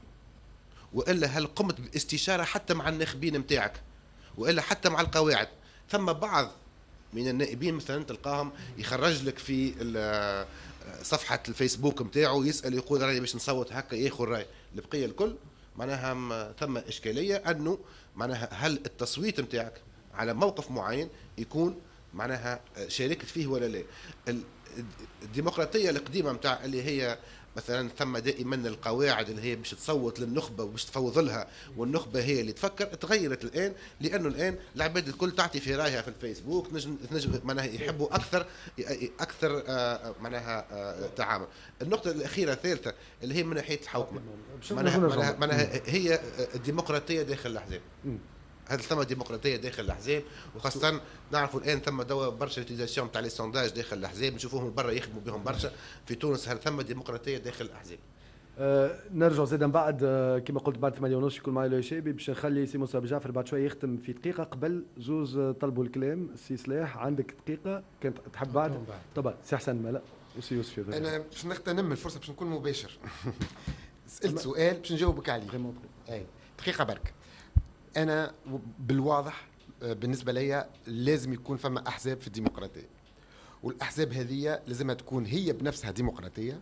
والا هل قمت باستشاره حتى مع الناخبين نتاعك، والا حتى مع القواعد؟ ثم بعض من النائبين مثلا تلقاهم يخرج لك في صفحه الفيسبوك نتاعو يسال يقول راني باش نصوت هكا ياخذ راي. البقيه الكل معناها ثم اشكاليه انه معناها هل التصويت نتاعك على موقف معين يكون معناها شاركت فيه ولا لا. الديمقراطيه القديمه نتاع اللي هي مثلا ثم دائما القواعد اللي هي باش تصوت للنخبه وباش تفوض لها، والنخبه هي اللي تفكر، تغيرت الان، لانه الان العباد الكل تعطي في رايها في الفيسبوك، نجم نجم معناها يحبوا اكثر اكثر آه معناها آه تعامل. النقطه الاخيره الثالثه اللي هي من ناحيه الحوكمه، معناها معناها هي الديمقراطيه داخل الاحزاب. هل ثم ديمقراطيه داخل الاحزاب؟ وخاصه نعرفوا الان ثم دوا برشا يوتيزاسيون تاع لي سونداج داخل الاحزاب، نشوفوهم برا يخدموا بهم برشا. في تونس هل ثم ديمقراطيه داخل الاحزاب؟ أه نرجع زيدا بعد أه كما قلت بعد ثمانية ونص يكون معي الشيبي باش نخلي سي موسى بجعفر بعد شويه يختم في دقيقه. قبل زوز طلبوا الكلام. سي سلاح عندك دقيقه كانت تحب بعد؟ طبعا سي حسن ملا وسي يوسف. انا باش نغتنم الفرصه باش نكون مباشر. سالت سؤال باش نجاوبك عليه. اي دقيقه برك. انا بالواضح بالنسبه لي لازم يكون فما احزاب في الديمقراطيه، والاحزاب هذه لازمها تكون هي بنفسها ديمقراطيه،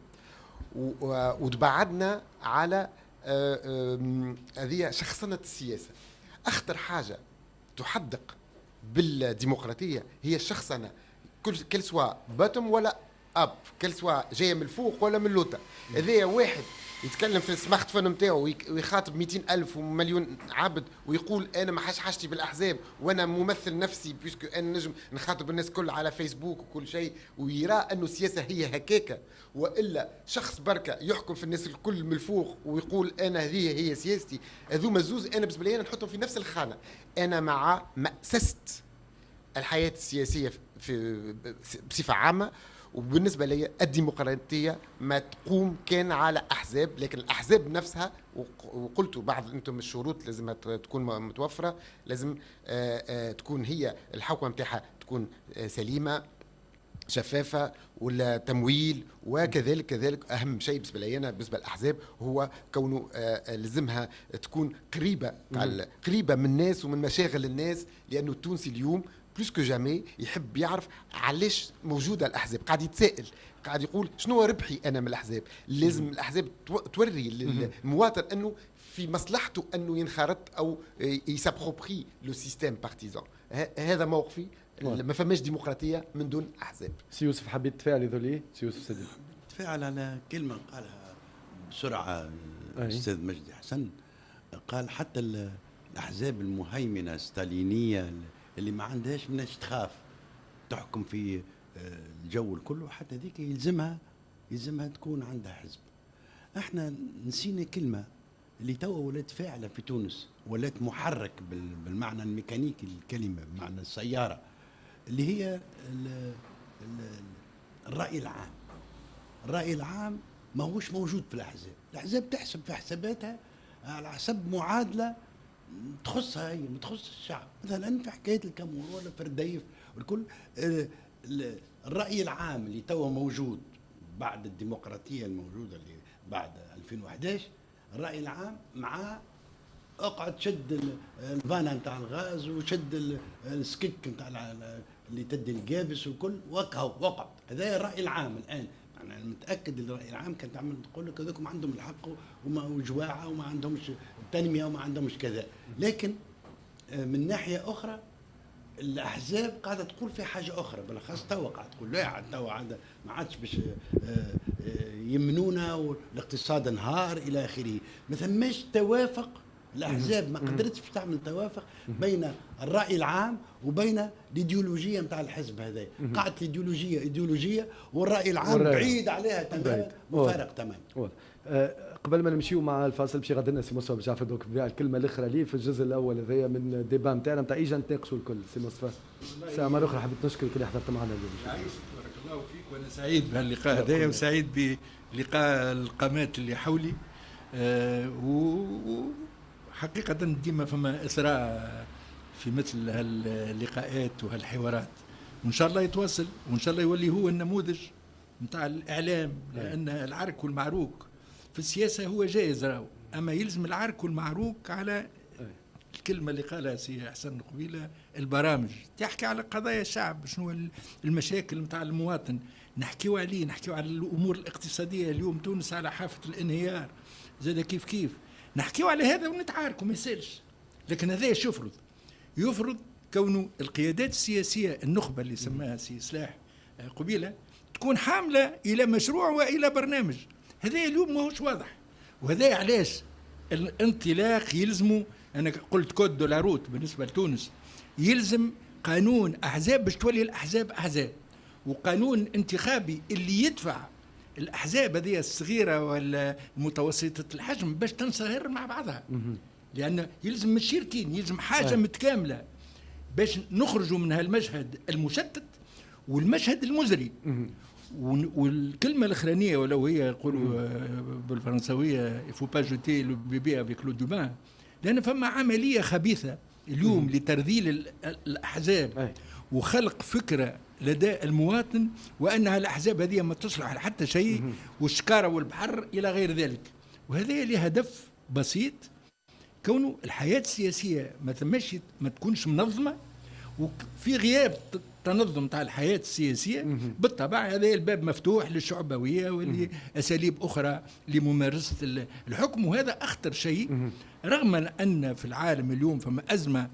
وتبعدنا على هذه شخصنه السياسه. اخطر حاجه تحدق بالديمقراطيه هي الشخصنه، كل سوا باتم ولا اب، كل سوا جايه من الفوق ولا من اللوطه. هذايا واحد يتكلم في السماخت فن نتاعو ويخاطب مئتين ألف ومليون عبد ويقول انا ما حاش حاجتي بالاحزاب وانا ممثل نفسي بيسكو انا نجم نخاطب الناس كل على فيسبوك وكل شيء، ويرى انه السياسه هي هكاكه، والا شخص بركه يحكم في الناس الكل من الفوق ويقول انا هذه هي سياستي. هذوما زوز انا بالنسبه لي نحطهم في نفس الخانه. انا مع مأسسة الحياه السياسيه في بصفه عامه، وبالنسبه لي الديمقراطيه ما تقوم كان على احزاب، لكن الاحزاب نفسها وقلتوا بعض انتم الشروط لازم تكون متوفره، لازم تكون هي الحوكمه نتاعها تكون سليمه شفافه ولا تمويل، وكذلك كذلك اهم شيء بالنسبه لي انا بالنسبه للاحزاب هو كونه لازمها تكون قريبه قريبه من الناس ومن مشاغل الناس، لانه التونسي اليوم بلوس كو جامي يحب يعرف علاش موجوده الاحزاب، قاعد يتسائل، قاعد يقول شنو ربحي انا من الاحزاب. لازم الاحزاب توري للمواطن انه في مصلحته انه ينخرط او يسابروبري لو سيستيم بارتيزان. هذا موقفي. ما فماش ديمقراطيه من دون احزاب. سي يوسف حبيت تفاعل ذولي؟ سي يوسف سيدي تفاعل على كلمه قالها بسرعه الاستاذ مجدي حسن، قال حتى الاحزاب المهيمنه ستالينيه اللي ما عندهاش مناش تخاف تحكم في الجو الكل، حتى ذيك يلزمها يلزمها تكون عندها حزب. احنا نسينا كلمه اللي توا ولات فاعله في تونس، ولات محرك بالمعنى الميكانيكي للكلمه، بمعنى السياره، اللي هي ال ال الراي العام. الراي العام ما هوش موجود في الاحزاب. الاحزاب تحسب في حساباتها على حسب معادله تخصها هي، ما تخص الشعب. مثلا في حكايه الكامور ولا في الرديف والكل، الراي العام اللي توا موجود بعد الديمقراطيه الموجوده اللي بعد ألفين وأحد عشر، الراي العام مع اقعد شد الفانا نتاع الغاز وشد السكيك نتاع اللي تدي القابس وكل وقعوا وقع. هذا الراي العام الان. انا متاكد ان الراي العام كانت تعمل تقول لك هذوك ما عندهم الحق وما جواعه وما عندهمش تنميه وما عندهمش كذا، لكن من ناحيه اخرى الاحزاب قاعده تقول في حاجه اخرى، بالاخص توا قاعده تقول لا توا عاد ما عادش باش يمنونا والاقتصاد انهار الى اخره. ما ثماش توافق. الاحزاب ما قدرتش باش تعمل توافق بين الراي العام وبين الايديولوجيه نتاع الحزب هذا. قاعده الايديولوجيه ايديولوجيه والراي العام والرأي. بعيد عليها تماما، مفارق تماما. أه قبل ما نمشيو مع الفاصل باش يغدي لنا سي مصطفى بجعفر دوك الكلمه الاخرى لي في الجزء الاول هذايا من الديبا نتاعنا نتاع ايجا نتناقشوا الكل. سي مصطفى ساعه مره اخرى حبيت نشكرك اللي حضرت معنا اليوم. يعيشك بارك الله فيك، وانا سعيد بهاللقاء هذايا وسعيد بلقاء القامات اللي حولي. أه و حقيقة ديما فما إثراء في مثل هاللقاءات وهالحوارات، وإن شاء الله يتواصل، وإن شاء الله يولي هو النموذج نتاع الإعلام، لأن العرك والمعروك في السياسة هو جائز راهو، أما يلزم العرك والمعروك على الكلمة اللي قالها سي حسن قبيلة، البرامج تحكي على قضايا الشعب، شنو المشاكل نتاع المواطن، نحكيو عليه، نحكيو على الأمور الاقتصادية. اليوم تونس على حافة الانهيار، زاد كيف كيف نحكيو على هذا ونتعاركوا ما يسالش، لكن هذا ايش يفرض؟ يفرض كونه القيادات السياسيه النخبه اللي سماها سي سلاح قبيله تكون حامله الى مشروع والى برنامج. هذا اليوم ماهوش واضح. وهذا علاش الانطلاق يلزمه، انا قلت كود دو لا روت بالنسبه لتونس، يلزم قانون احزاب باش تولي الاحزاب احزاب، وقانون انتخابي اللي يدفع الاحزاب هذه الصغيره ولا متوسطه الحجم باش تنصهر مع بعضها. لان يلزم مشيرتين، يلزم حاجه متكامله باش نخرجوا من هالمشهد المشتت والمشهد المزري. والكلمه الاخرانيه ولو هي يقولوا بالفرنسويه يفو با جوتي لو بيبي افيك لو دوبان، لان فما عمليه خبيثه اليوم لترذيل الاحزاب وخلق فكره لدى المواطن وانها الاحزاب هذه ما تصلح لحتى شيء، والشكاره والبحر الى غير ذلك. وهذا لهدف بسيط، كونه الحياه السياسيه ما تمشي ما تكونش منظمه، وفي غياب تنظم تاع الحياه السياسيه بالطبع هذا الباب مفتوح للشعبويه ولاساليب اخرى لممارسه الحكم. وهذا اخطر شيء، رغم ان في العالم اليوم فما ازمه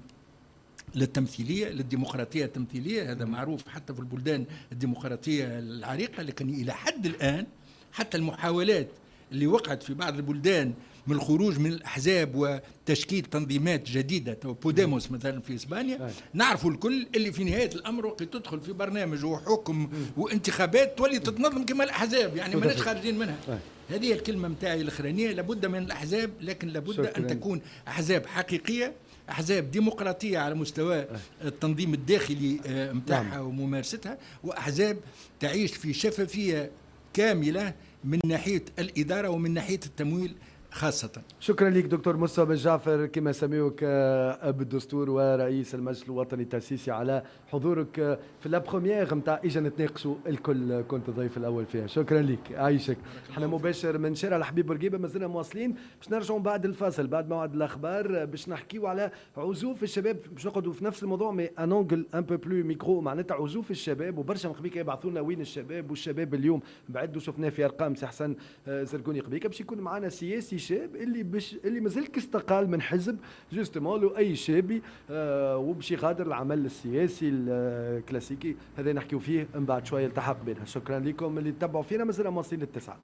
للتمثيليه للديمقراطيه التمثيليه، هذا معروف حتى في البلدان الديمقراطيه العريقه، لكن الى حد الان حتى المحاولات اللي وقعت في بعض البلدان من الخروج من الأحزاب وتشكيل تنظيمات جديدة، بوديموس مثلا في إسبانيا، نعرفوا الكل اللي في نهاية الأمر وقت تدخل في برنامج وحكم وانتخابات تولي تتنظم كما الأحزاب، يعني ما ناش خارجين منها. هذه الكلمة متاعي الأخرانية، لابد من الأحزاب، لكن لابد أن تكون أحزاب حقيقية، أحزاب ديمقراطية على مستوى التنظيم الداخلي متاعها وممارستها، وأحزاب تعيش في شفافية كاملة من ناحية الإدارة ومن ناحية التمويل خاصة. شكرا لك دكتور موسى بن جعفر كما سميوك بالدستور ورئيس المجلس الوطني التأسيسي على حضورك في لا بروميير نتاع اجا نتناقشوا الكل، كنت الضيف الاول فيها. شكرا لك عايشك. احنا مباشر من شارع الحبيب بورقيبه، مازلنا مواصلين باش نرجعوا بعد الفاصل بعد موعد الاخبار باش نحكيوا على عزوف الشباب، باش نقعدوا في نفس الموضوع مي ان انجل ان بو بلو ميكرو، معناتها عزوف الشباب. وبرشا من قبيكه يبعثوا لنا وين الشباب، والشباب اليوم بعد وشفناه في ارقام سي حسن زرقوني قبيكه باش يكون معنا سياسي شاب اللي بش اللي مازال استقال من حزب جوستومون لو اي شابي آه وبشي غادر العمل السياسي الكلاسيكي. هذا نحكيو فيه من بعد شويه التحق بينها. شكرا لكم اللي تتبعوا فينا، مازال مواصلين للتسعه.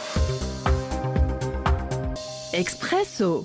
اكسبريسو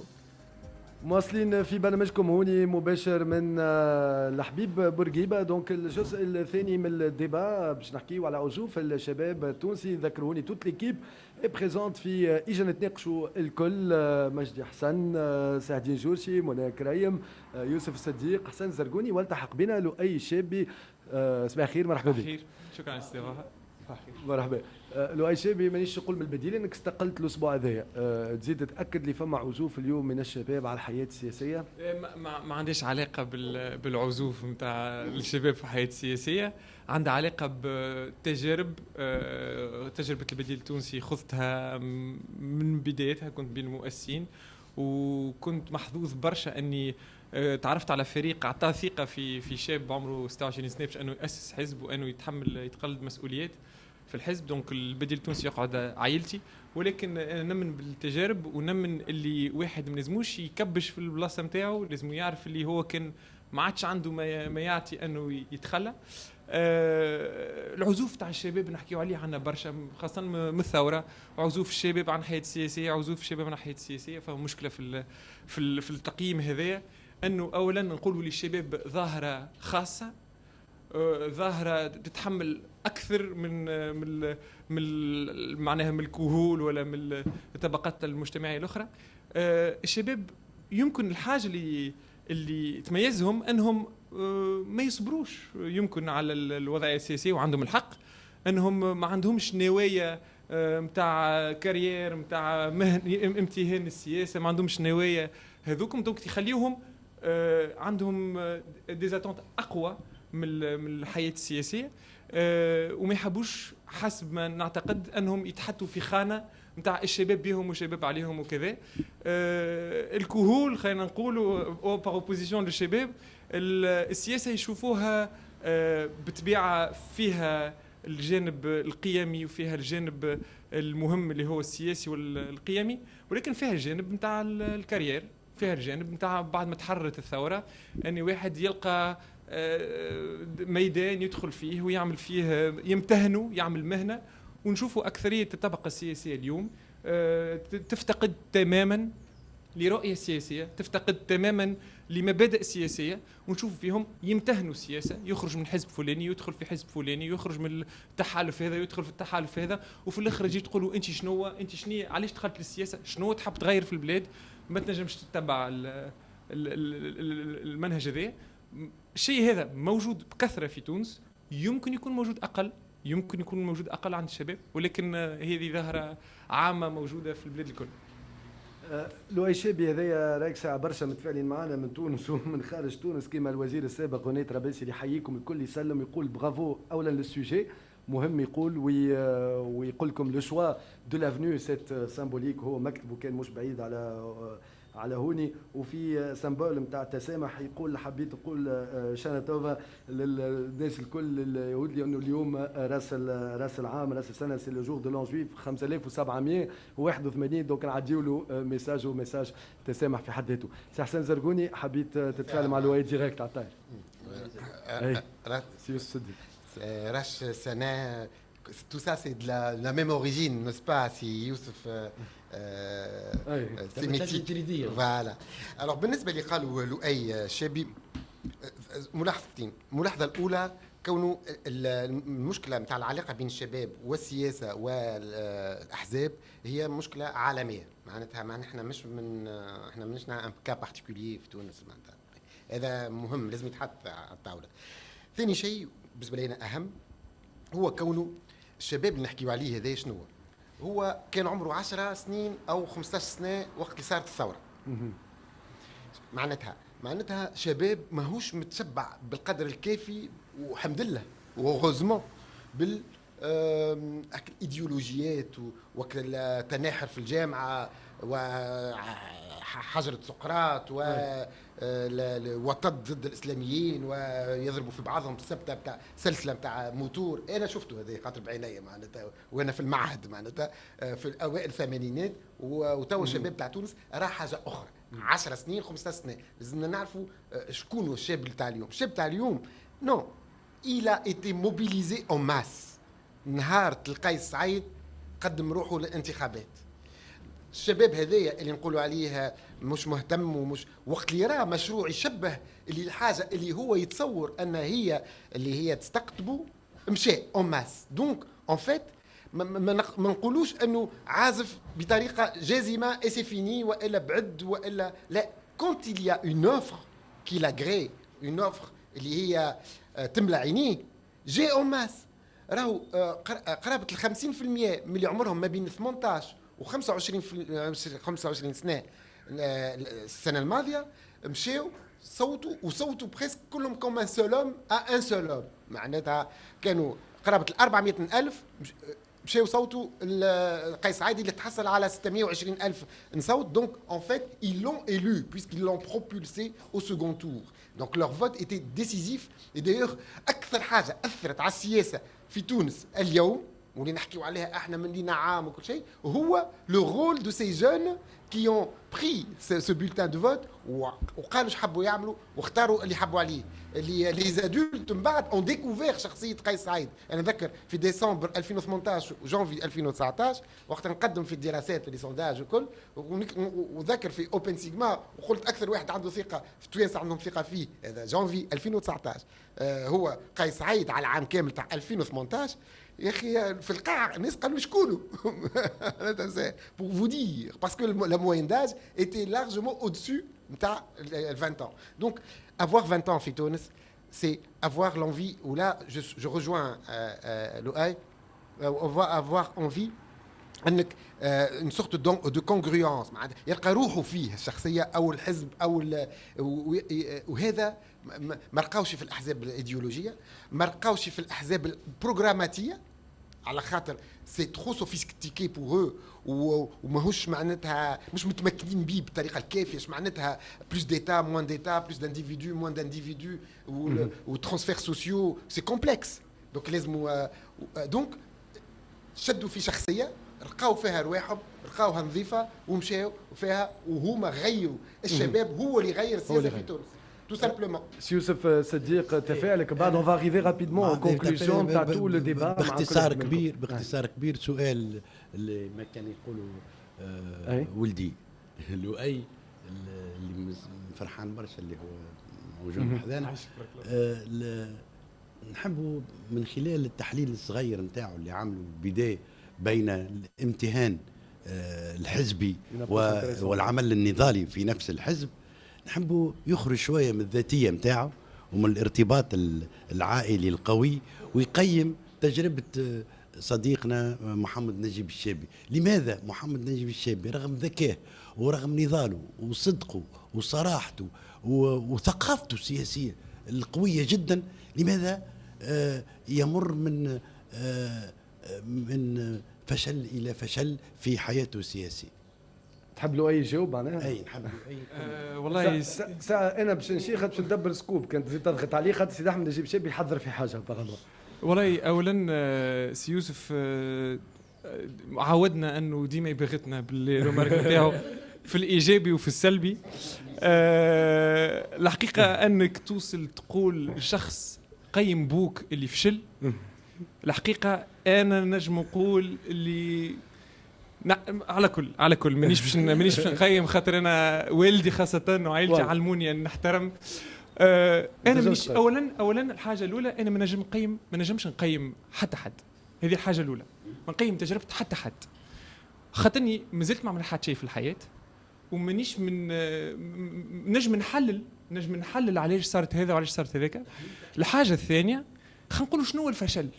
مواصلين في برنامجكم هوني مباشر من الحبيب بورقيبه. دونك الجزء الثاني من الديبا باش نحكيو على عزوف الشباب التونسي. ذكروني توت ليكيب اي بريزونت في اجا نتناقشوا الكل، مجدي حسن، سعدين جورشي، منى كريم، يوسف الصديق، حسن زرقوني، والتحق بنا لؤي شابي. صباح الخير، مرحبا بك. شكرا على الاستضافه. مرحبا. لؤي شابي، مانيش نقول من البديل انك استقلت الاسبوع هذايا، تزيد تاكد لي فما عزوف اليوم من الشباب على الحياه السياسيه؟ ما, ما عنديش علاقه بالعزوف نتاع الشباب في الحياه السياسيه، عندها علاقه بتجارب، تجربه البديل التونسي خذتها من بدايتها، كنت بين المؤسسين وكنت محظوظ برشا اني تعرفت على فريق اعطاه ثقه في في شاب عمره ستة وعشرين سنه باش انه ياسس حزب وانه يتحمل يتقلد مسؤوليات في الحزب. دونك البديل التونسي يقعد عائلتي، ولكن انا نمن بالتجارب ونمن اللي واحد ما لازموش يكبش في البلاصه نتاعو، لازم يعرف اللي هو كان ما عادش عنده ما يعطي انه يتخلى. أه العزوف تاع الشباب نحكيو عليه عنا برشا، خاصه من الثوره، عزوف الشباب عن الحياه السياسيه، عزوف الشباب عن الحياه السياسيه. فمشكله في في في التقييم هذايا انه اولا نقولوا للشباب ظاهره خاصه، أه ظاهره تتحمل اكثر من من من معناها من الكهول ولا من الطبقات المجتمعيه الاخرى. أه الشباب يمكن الحاجه اللي اللي تميزهم انهم ما يصبروش يمكن على الوضعيه السياسيه، وعندهم الحق انهم ما عندهمش نوايا نتاع كارير نتاع امتهان السياسه، ما عندهمش نوايا هذوكم. دونك تخليهم عندهم ديزاتونت اقوى من الحياه السياسيه، وما يحبوش حسب ما نعتقد انهم يتحطوا في خانه نتاع الشباب بهم والشباب عليهم وكذا. آه الكهول خلينا نقولوا او باغ اوبوزيسيون للشباب، السياسه يشوفوها آه بطبيعه فيها الجانب القيمي وفيها الجانب المهم اللي هو السياسي والقيمي، ولكن فيها الجانب نتاع الكارير، فيها الجانب نتاع بعد ما تحررت الثوره ان واحد يلقى آه ميدان يدخل فيه ويعمل فيه يمتهنه، يعمل مهنه ونشوفوا اكثريه الطبقه السياسيه اليوم تفتقد تماما لرؤيه سياسيه، تفتقد تماما لمبادئ سياسيه، ونشوف فيهم يمتهنوا السياسه، يخرج من حزب فلاني يدخل في حزب فلاني، يخرج من التحالف هذا يدخل في التحالف هذا، وفي الاخر يجي تقولوا انت شنو انت شنو علاش دخلت للسياسه، شنو تحب تغير في البلاد، ما تنجمش تتبع المنهج هذا. الشيء هذا موجود بكثره في تونس، يمكن يكون موجود اقل، يمكن يكون موجود اقل عند الشباب، ولكن هذه ظاهره عامه موجوده في البلاد الكل. لؤي شابي هذايا راك ساعه برشا متفاعلين معنا من تونس ومن خارج تونس، كما الوزير السابق غني طرابلسي اللي يحييكم الكل، يسلم يقول برافو اولا للسوجي مهم يقول ويقول لكم لو شوا دو لافنيو سيت سامبوليك، هو مكتبه كان مش بعيد على على هوني، وفي سامبول نتاع التسامح يقول حبيت تقول شاناتوفا للناس الكل اليهود لانه اليوم راس راس العام راس السنه سي لو جور دو لون جويف خمسة آلاف وسبعمائة وواحد وثمانين، دونك نعديو له ميساج وميساج تسامح في حد ذاته. سي حسن زرقوني حبيت تتفاعل مع لؤي ديريكت على الطاير. سي سدي راس سنه tout ça c'est de la, la même origine, n'est-ce pas, si Youssef sémitique. Voilà. Alors بالنسبه اللي قالوا لؤي شابي ملاحظتين. الملاحظه الاولى كونه المشكله نتاع العلاقه بين الشباب والسياسه والاحزاب هي مشكله عالميه، معناتها ما احنا مش من احنا مش ان كا بارتيكولي في تونس، معناتها هذا مهم لازم يتحط على الطاوله. ثاني شيء بالنسبه لنا اهم هو كونه الشباب اللي نحكيو عليه هذا شنو هو كان عمره عشر سنين او خمسطاش سنه وقت اللي صارت الثوره. معناتها معناتها شباب ماهوش متشبع بالقدر الكافي، والحمد لله وغوزمون بال الايديولوجيات وقت التناحر في الجامعه وحجرة سقراط وطد ضد الاسلاميين ويضربوا في بعضهم السبته بتاع سلسله بتاع موتور. انا شفته هذا خاطر بعيني معناتها وانا في المعهد معناتها في اوائل الثمانينات، وتوا الشباب بتاع تونس راه حاجه اخرى. عشر سنين خمسطاش سنه لازمنا نعرفوا شكون هو الشاب بتاع اليوم. الشاب بتاع اليوم نو il a été mobilisé en masse. نهار القيس سعيد قدم روحه للانتخابات. الشباب هذايا اللي نقولوا عليه مش مهتم ومش وقت اللي يرى مشروع يشبه اللي الحاجه اللي هو يتصور ان هي اللي هي تستقطبه مشى اون ماس. دونك اون فيت ما نقولوش انه عازف بطريقه جازمه اي سي فيني والا بعد والا لا. كونت il y a une offre qui l'agrée une offre اللي هي تملى عينيه جي اون ماس. راهو قرابه ال خمسين بالمئة من اللي عمرهم ما بين ثمانطاش وخمسة وعشرين خمسة وعشرين سنه السنه الماضيه مشاو صوتوا وصوتوا بريسك كلهم كوم ان سول اوم ا ان سول اوم. معناتها كانوا قرابه ال أربعمائة ألف مشاو صوتوا القيس عايدي اللي تحصل على ستمائة وعشرين ألف نصوت. دونك en fait ils l'ont élu puisqu'ils l'ont propulsé au second tour. donc leur vote était décisif. et d'ailleurs اكثر حاجه اثرت على السياسه في تونس اليوم واللي نحكيو عليها احنا من لينا عام وكل شيء هو le rôle de ces jeunes qui ont pris ce, ce bulletin de vote وقالوا حبوا يعملوا واختاروا اللي حبوا عليه. اللي لي زادولت من بعد اون ديكوفير شخصيه قيس سعيد. انا نذكر في ديسمبر ألفين وثمانطاش وجانفي ألفين وتسعطاش وقت نقدم في الدراسات في لي سونداج وكل، وذكر في اوبن سيجما وقلت اكثر واحد عنده ثقه في التوانسه عندهم ثقه فيه هذا جانفي ألفين وتسعطاش آه هو قيس سعيد على العام كامل تاع ألفين وثمانطاش. يا اخي في القاع الناس قالوا شكونه pour vous dire parce que la moyenne d'âge était largement au-dessus نتاع vingt ans. donc avoir vingt ans في تونس c'est avoir l'envie ou là je, je rejoins لؤي on va avoir envie انك une sorte de congruence يلقى روحه فيه الشخصيه او الحزب او وهذا ما لقاوش في الاحزاب الايديولوجيه، ما لقاوش في الاحزاب البروغراماتيه على خاطر سي ترو سوفيستيكي بور او وماهوش معناتها مش متمكنين بيه بالطريقه الكافيه. معناتها بلوس ديتا موان ديتا بلوس دانديفيدو موان دانديفيدو وترانسفير سوسيو سي كومبلكس. دونك لازم دونك شدوا في شخصيه لقاو فيها رواحهم لقاوها نظيفه ومشاو فيها وهما غيروا الشباب. هو اللي غير السياسه في تونس. تو سامبلومون. سي يوسف صديق تفاعلك بعد اون فا اريفي رابيدمون اون كونكلوزيون تاع تو لو ديبا. باختصار كبير باختصار كبير سؤال اللي ما كان يقولوا آه ولدي لؤي اللي فرحان برشا اللي هو موجود حدانا. آه نحبوا من خلال التحليل الصغير نتاعو اللي عملوا بداية بين الامتهان آه الحزبي والعمل النضالي في نفس الحزب، نحبوا يخرج شوية من الذاتية نتاعو ومن الارتباط العائلي القوي ويقيم تجربة صديقنا محمد نجيب الشابي. لماذا محمد نجيب الشابي رغم ذكاه ورغم نضاله وصدقه وصراحته وثقافته السياسية القوية جدا، لماذا آه يمر من آه من فشل إلى فشل في حياته السياسية؟ تحب له اي جاوب معناها؟ اي نحب له اي أه والله ساعة, ساعة انا باش نشيخ باش ندبر سكوب كانت تزيد تضغط عليه خاطر سيدي احمد نجيب شابي يحضر في حاجه بارامون. والله اولا سي يوسف عودنا انه ديما يبغتنا بالرومارك نتاعو في الايجابي وفي السلبي. أه الحقيقه انك توصل تقول شخص قيم بوك اللي فشل، الحقيقه انا نجم نقول اللي نعم على كل على كل مانيش باش مانيش باش نقيم خاطر انا والدي خاصه وعائلتي علموني ان نحترم. آه انا مانيش اولا اولا الحاجه الاولى انا ما نجم نقيم ما نجمش نقيم حتى حد، هذه الحاجه الاولى، ما نقيم تجربه حتى حد خاطرني مازلت ما عملت حتى شيء في الحياه ومانيش من آه نجم نحلل نجم نحلل علاش صارت هذا وعلاش صارت هذاك. الحاجه الثانيه خلينا نقولوا شنو هو الفشل.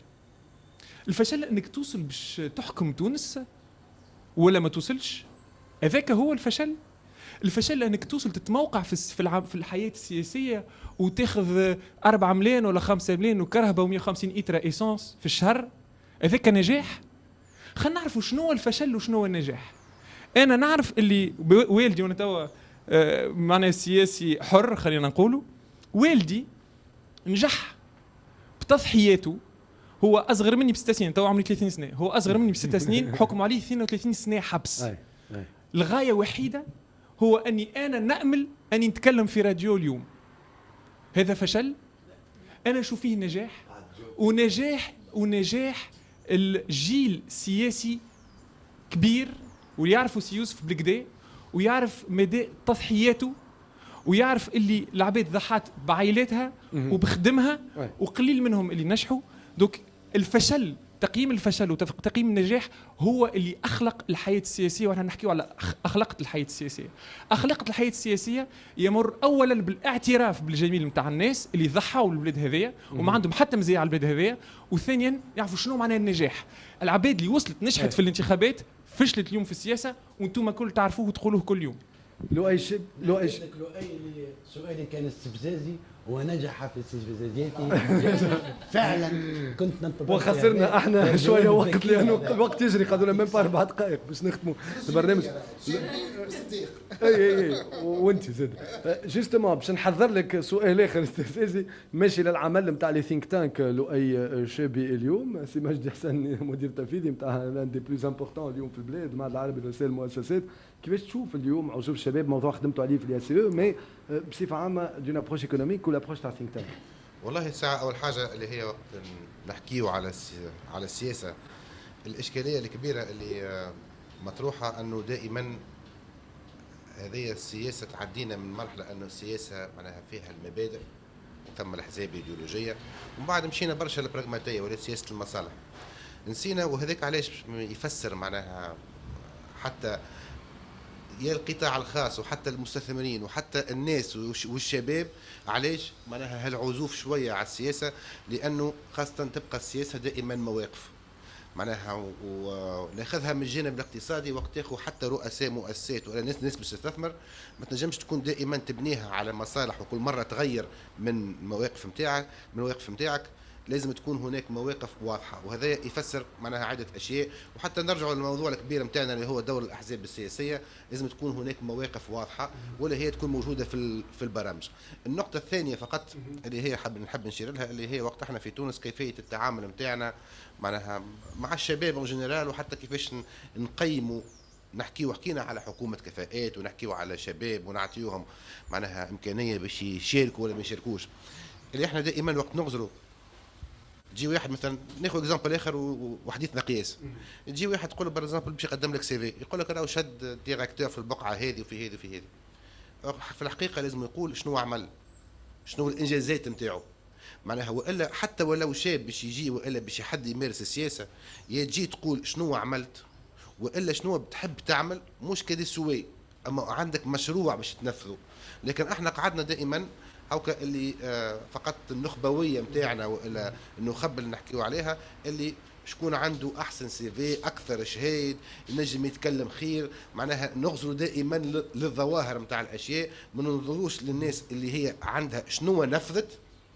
الفشل انك توصل باش تحكم تونس ولا ما توصلش، هذاك هو الفشل. الفشل انك توصل تتموقع في في الحياه السياسيه وتاخذ أربعة ملايين ولا خمسة ملايين وكرهبه ومئة وخمسين إترة ايسانس في الشهر، هذاك نجاح. خلينا نعرفوا شنو هو الفشل وشنو هو النجاح. انا نعرف اللي والدي وانا توا معناه سياسي حر خلينا نقولوا، والدي نجح بتضحياته. هو اصغر مني بست سنين، تو عمري ثلاثين سنه، هو اصغر مني بست سنين حكموا عليه اثنين وثلاثين سنه حبس. أي. أي. الغايه وحيده هو اني انا نامل اني نتكلم في راديو اليوم. هذا فشل؟ انا اشوف فيه نجاح، ونجاح ونجاح الجيل السياسي كبير ويعرفوا سي يوسف بالكدا ويعرف مدى تضحياته ويعرف اللي العباد ضحات بعائلاتها وبخدمها وقليل منهم اللي نجحوا. دوك الفشل، تقييم الفشل وتقييم النجاح هو اللي أخلق الحياة السياسية. وأنا نحكيو على أخلاقة الحياة السياسية. أخلاقة الحياة السياسية يمر أولا بالاعتراف بالجميل متاع الناس اللي ضحوا البلاد هذية وما عندهم حتى مزايا على البلاد هذية، وثانيا يعرفوا شنو معناه النجاح. العباد اللي وصلت نجحت في الانتخابات فشلت اليوم في السياسة وانتم كل تعرفوه وتقولوه كل يوم. لو أي شيء لو أي شيء لو أي سؤالي كان استفزازي ونجح في استفزازاتي فعلا كنت ننتظر. وخسرنا احنا شويه وقت لانه الوقت يجري، قالوا لنا ما اربع دقائق باش نختموا البرنامج. اي اي اي وانت زاد جوستومون باش نحضر لك سؤال اخر استفزازي ماشي للعمل نتاع لي ثينك تانك لؤي شابي اليوم. سي مجدي حسن مدير تنفيذي نتاع لان دي بلوز امبورطون اليوم في البلاد المعهد العربي لرسائل المؤسسات. كيفاش تشوف اليوم عزوف الشباب موضوع خدمتوا عليه في اليا سي او مي بصفه عامه دون ابروش ايكونوميك ولا ابروش تاع ثينك تانك؟ والله الساعه اول حاجه اللي هي وقت نحكيو على على السياسه، الاشكاليه الكبيره اللي مطروحه انه دائما هذه السياسه تعدينا من مرحله انه السياسه معناها فيها المبادئ وتم الاحزاب ايديولوجيه، ومن بعد مشينا برشا للبراغماتيه ولا سياسه المصالح نسينا. وهذاك علاش يفسر معناها حتى يا القطاع الخاص وحتى المستثمرين وحتى الناس والشباب علاش معناها هالعزوف شويه على السياسه، لانه خاصه تبقى السياسه دائما مواقف معناها وناخذها من الجانب الاقتصادي. وقت تاخذ حتى رؤساء مؤسسات ولا ناس ناس باش تستثمر ما تنجمش تكون دائما تبنيها على مصالح وكل مره تغير من المواقف نتاعك من المواقف نتاعك. لازم تكون هناك مواقف واضحه، وهذا يفسر معناها عده اشياء. وحتى نرجعوا للموضوع الكبير نتاعنا اللي هو دور الاحزاب السياسيه، لازم تكون هناك مواقف واضحه ولا هي تكون موجوده في في البرامج. النقطه الثانيه فقط اللي هي حب نحب نشير لها اللي هي وقت احنا في تونس كيفيه التعامل نتاعنا معناها مع الشباب اون جينيرال، وحتى كيفاش نقيموا نحكيو حكينا على حكومه كفاءات ونحكيو على شباب ونعطيوهم معناها امكانيه باش يشاركوا ولا ما يشاركوش. اللي احنا دائما وقت نغزروا تجي واحد مثلا ناخذ اكزامبل اخر وحديثنا قياس، تجي واحد تقول له بار اكزامبل باش يقدم لك سي في، يقول لك راهو شد ديريكتور في البقعه هذه وفي هذه وفي هذه. في الحقيقه لازم يقول شنو عمل، شنو الانجازات نتاعو معناها، والا حتى ولو شاب باش يجي والا باش حد يمارس السياسه، يا تجي تقول شنو عملت والا شنو بتحب تعمل، مش كدي سوي اما عندك مشروع باش تنفذه. لكن احنا قعدنا دائما هاكا اللي آه فقط النخبويه نتاعنا والا النخب اللي نحكيو عليها، اللي شكون عنده احسن سي في اكثر شهيد ينجم يتكلم خير، معناها نغزروا دائما للظواهر نتاع الاشياء، ما ننظروش للناس اللي هي عندها شنو نفذت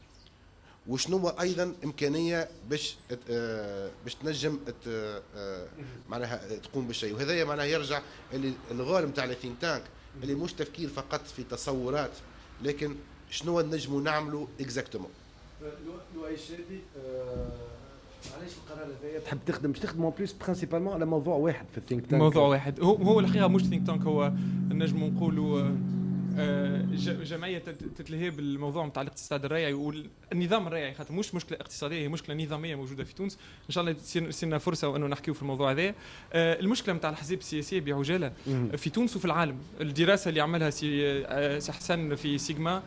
وشنو ايضا امكانيه باش آه باش تنجم آه معناها تقوم بالشيء. وهذا معناها يرجع اللي الغالب نتاع الثينك تانك اللي مش تفكير فقط في تصورات، لكن شنو نجموا نعملوا اكزاكتومون. لؤي الشادي علاش القرار هذايا تحب تخدم باش تخدموا بليس برينسيبالمون على موضوع واحد في الثينك تانك؟ موضوع واحد هو هو الحقيقه مش ثينك تانك، هو نجموا نقولوا جمعيه تتلهي بالموضوع نتاع الاقتصاد الريعي والنظام الريعي، خاطر مش مشكله اقتصاديه، هي مشكله نظاميه موجوده في تونس. ان شاء الله تصير لنا فرصه وانه نحكيو في الموضوع هذا. المشكله نتاع الاحزاب السياسيه بعجاله في تونس وفي العالم. الدراسه اللي عملها سي سي حسن في سيجما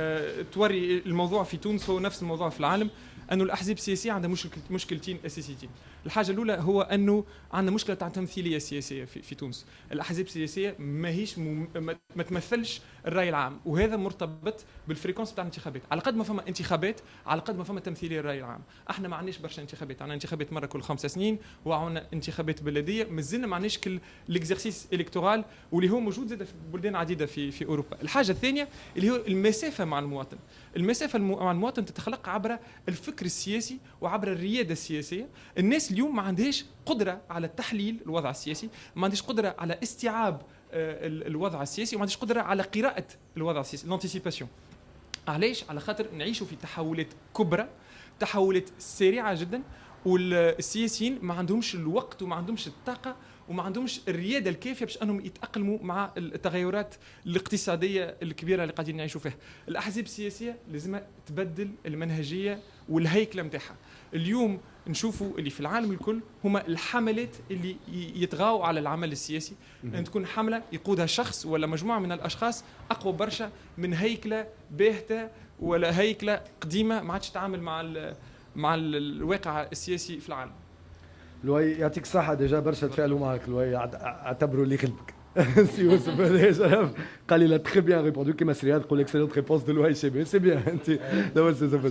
توري الموضوع في تونس هو نفس الموضوع في العالم، انه الاحزاب السياسيه عندها مشكل مشكلتين اساسيتين. الحاجه الاولى هو انه عندنا مشكله تاع تمثيليه سياسيه في, في تونس. الاحزاب السياسيه ماهيش م... ما تمثلش الراي العام، وهذا مرتبط بالفريكونس تاع الانتخابات. على قد ما فما انتخابات على قد ما فما تمثيليه الراي العام. احنا ما عندناش برشا انتخابات، عندنا انتخابات مره كل خمس سنين وعندنا انتخابات بلديه، مازلنا ما عندناش كل الاكزرسيس الكتورال واللي هو موجود زاد في بلدان عديده في في اوروبا. الحاجه الثانيه اللي هو المسافه مع المواطن. المسافه مع المواطن تتخلق عبر الفكر السياسي وعبر الرياده السياسيه. الناس اليوم ما عندهاش قدره على تحليل الوضع السياسي، ما عندهاش قدره على استيعاب الوضع السياسي، وما عندهاش قدره على قراءه الوضع السياسي، الانتيسيباسيون. علاش؟ على خاطر نعيشوا في تحولات كبرى، تحولات سريعه جدا، والسياسيين ما عندهمش الوقت وما عندهمش الطاقه وما عندهمش الرياده الكافيه باش انهم يتاقلموا مع التغيرات الاقتصاديه الكبيره اللي قاعدين نعيشوا فيها. الاحزاب السياسيه لازم تبدل المنهجيه والهيكله نتاعها. اليوم نشوفوا اللي في العالم الكل هما الحملات اللي يتغاوا على العمل السياسي، ان تكون حمله يقودها شخص ولا مجموعه من الاشخاص اقوى برشا من هيكله باهته ولا هيكله قديمه ما عادش تتعامل مع ال مع الواقع السياسي في العالم. لؤي يعطيك الصحة، ديجا برشا تفاعلوا معك لؤي، اعتبروا اللي خلبك. سي يوسف ديجا قال لي لا تخي بيان ريبوندو كيما سرياد تقول اكسلونت ريبونس دو لؤي سي بيان سي بيان. انت دابا سي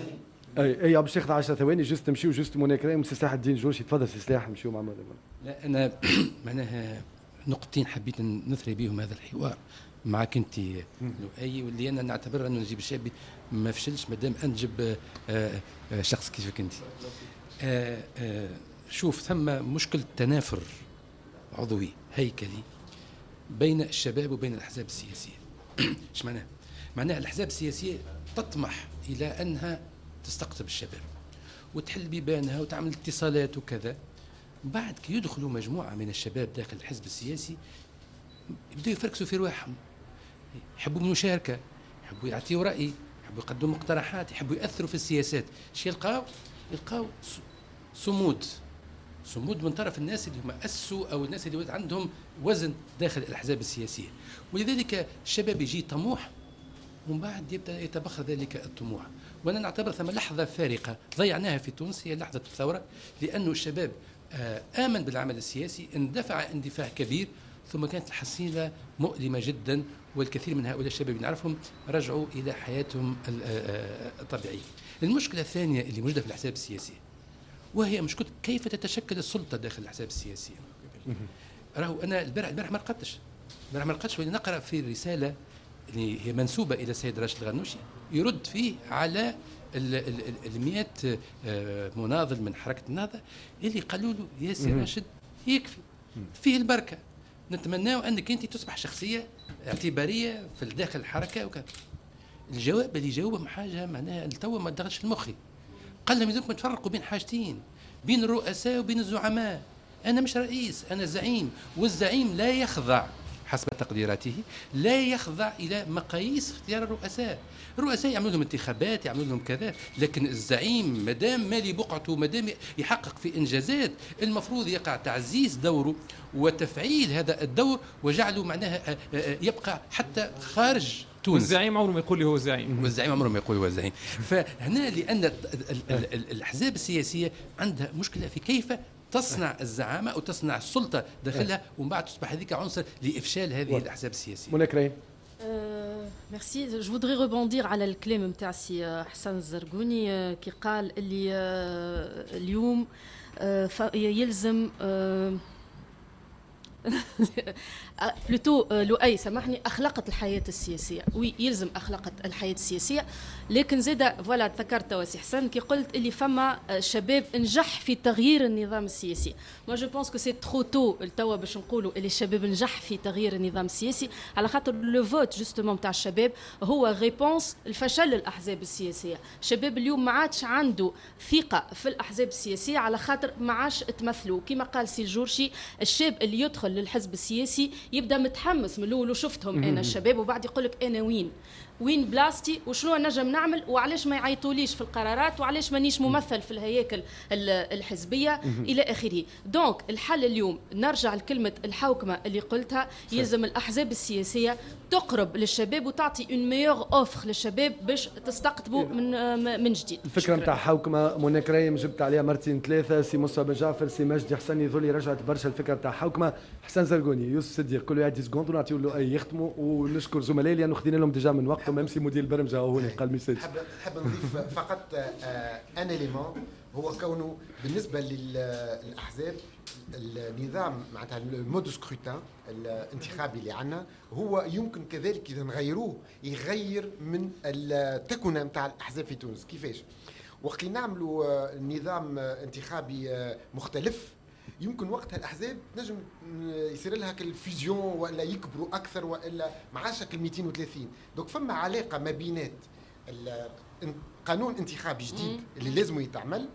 اي اي باش تاخذ عشر ثواني جوست نمشيو جوست مون اكرام سي سلاح الدين جورج. تفضل سي سلاح نمشيو مع ماذا. لا انا معناها نقطتين حبيت نثري بهم هذا الحوار معك انت لؤي، واللي انا نعتبر انه نجيب الشابي ما فشلش مادام انجب شخص كيفك انت. آآ آآ شوف ثم مشكل تنافر عضوي هيكلي بين الشباب وبين الأحزاب السياسية. ايش معناه؟ معناه الأحزاب السياسية تطمح إلى أنها تستقطب الشباب وتحل بيبانها وتعمل اتصالات وكذا. بعد كي يدخلوا مجموعة من الشباب داخل الحزب السياسي يبدأوا يفركسوا في رواحهم، يحبوا المشاركة، يحبوا يعطيوا رأي، يحبوا يقدموا مقترحات، يحبوا يأثروا في السياسات. شي يلقاو يلقاو صمود صمود من طرف الناس اللي هم أسسوا أو الناس اللي عندهم وزن داخل الأحزاب السياسية. ولذلك الشباب يجي طموح ومن بعد يبدأ يتبخر ذلك الطموح. وأنا نعتبر ثم لحظة فارقة ضيعناها في تونس هي لحظة الثورة، لأنه الشباب آمن بالعمل السياسي، اندفع اندفاع كبير، ثم كانت الحصيلة مؤلمة جدا، والكثير من هؤلاء الشباب نعرفهم رجعوا إلى حياتهم الطبيعية. المشكلة الثانية اللي موجودة في الأحزاب السياسية وهي مشكلة كيف تتشكل السلطة داخل الأحزاب السياسية. راهو أنا البارح البارح ما رقدتش البارح ما رقدتش وأنا نقرأ في رسالة اللي هي منسوبة إلى السيد راشد الغنوشي يرد فيه على المئات مناضل من حركة النهضة اللي قالوا له يا سي راشد يكفي فيه البركة، نتمنى أنك أنت تصبح شخصية اعتبارية في داخل الحركة وكذا. الجواب اللي جاوبهم حاجة معناها التو ما دخلش المخي. قال لهم يلزمكم تفرقوا بين حاجتين، بين الرؤساء وبين الزعماء. أنا مش رئيس، أنا زعيم، والزعيم لا يخضع حسب تقديراته لا يخضع إلى مقاييس اختيار الرؤساء. الرؤساء يعملوا لهم انتخابات، يعملوا لهم كذا، لكن الزعيم مدام مالي بقعته، مدام يحقق في إنجازات، المفروض يقع تعزيز دوره وتفعيل هذا الدور وجعله معناها يبقى حتى خارج تونس. والزعيم عمره ما يقول لي هو زعيم، والزعيم عمره ما يقول هو زعيم. فهنا لأن الأحزاب السياسية عندها مشكلة في كيف تصنع الزعامة أو تصنع السلطة داخلها، ومن بعد تصبح هذيك عنصر لإفشال هذه الأحزاب السياسية. منى ميرسي. جو فودري ريبوندير على الكلام نتاع سي حسن الزرقوني كي قال اللي اليوم يلزم بلوتو لؤي سامحني أخلاقة الحياة السياسية. وي يلزم أخلاقة الحياة السياسية، لكن زيدا فوالا تذكرت وسي حسن كي قلت اللي فما شباب نجح في تغيير النظام السياسي. ما جو بونس كو سي ترو تو التوا باش نقولوا اللي الشباب نجح في تغيير النظام السياسي، على خاطر لو فوت جوستومون تاع الشباب هو ريبونس الفشل الأحزاب السياسية. الشباب اليوم ما عادش عنده ثقة في الأحزاب السياسية على خاطر ما عادش تمثلوا. كما قال سي الجورشي الشاب اللي يدخل للحزب السياسي يبدا متحمس من الاول، وشفتهم انا الشباب، وبعد يقول لك انا وين وين بلاستي وشنو نجم نعمل وعلاش ما يعيطوليش في القرارات وعلاش مانيش ممثل في الهياكل الحزبيه الى اخره. دونك الحل اليوم نرجع لكلمه الحوكمه اللي قلتها، يلزم الاحزاب السياسيه تقرب للشباب وتعطي اون ميور اوفر للشباب باش تستقطبوا من من جديد. الفكره نتاع حوكمه منى كريم جبت عليها مرتين ثلاثه، سي موسى بن جعفر، سي مجدي حسن يظل رجعت برشا الفكره نتاع حوكمه. حسن زرقوني، يوسف صديق، كل واحد عشرين سكوند ونعطيو له اي يختموا، ونشكر زملائي لانه خذينا لهم ديجا من وقتهم. امسي مدير البرمجه هو هنا قال ميساج. حاب حاب نضيف فقط ان اليمون، هو كونه بالنسبه للاحزاب النظام معناتها المود سكروتان الانتخابي اللي عندنا هو يمكن كذلك اذا نغيروه يغير من التكونه نتاع الاحزاب في تونس. كيفاش؟ وقت اللي نعملوا نظام انتخابي مختلف يمكن وقتها الاحزاب تنجم يصير لها كالفيزيون ولا يكبروا اكثر والا ما عادش كال مئتين وثلاثين. دونك فما علاقه ما بينات قانون انتخابي جديد اللي لازم يتعمل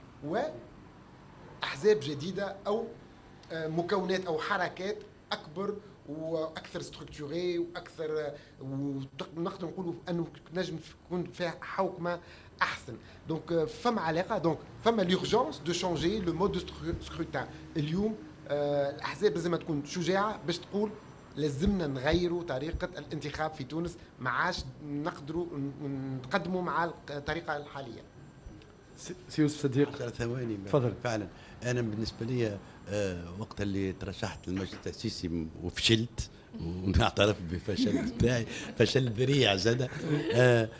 واحزاب جديده او مكونات او حركات اكبر واكثر ستركتوري واكثر، ونقدر نقولوا انه نجم تكون فيها حوكمه احسن. دونك فما علاقه، دونك فما لورجونس دو شونجي لو مود دو سكروتان. اليوم آه الاحزاب لازم تكون شجاعه باش تقول لازمنا نغيروا طريقه الانتخاب في تونس، ما عادش نقدروا نقدموا مع الطريقه الحاليه. سي يوسف صديق ثواني تفضل. فعلا انا بالنسبه لي آه وقت اللي ترشحت للمجلس التاسيسي وفشلت ونعترف بفشل بتاعي، فشل ذريع زاد، آه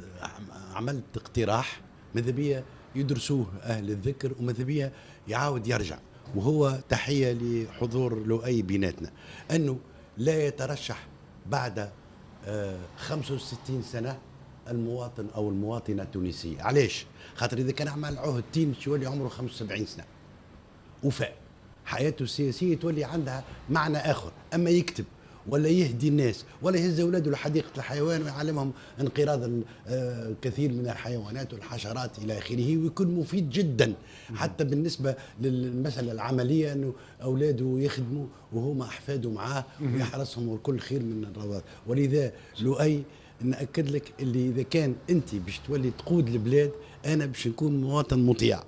عملت اقتراح ماذا بيا يدرسوه اهل الذكر وماذا بيا يعاود يرجع، وهو تحيه لحضور لؤي بيناتنا، انه لا يترشح بعد آه خمسة وستين سنه المواطن او المواطنه التونسيه. علاش؟ خاطر اذا كان عمل عهدتين يولي عمره خمسة وسبعين سنه وفاء، حياته السياسيه تولي عندها معنى اخر. اما يكتب ولا يهدي الناس ولا يهز اولاده لحديقه الحيوان ويعلمهم انقراض الكثير من الحيوانات والحشرات الى اخره، ويكون مفيد جدا حتى بالنسبه للمساله العمليه، انه اولاده يخدموا وهما احفاده معاه ويحرسهم والكل خير من الرواد. ولذا لؤي ناكد لك اللي اذا كان انت باش تولي تقود البلاد انا باش نكون مواطن مطيع.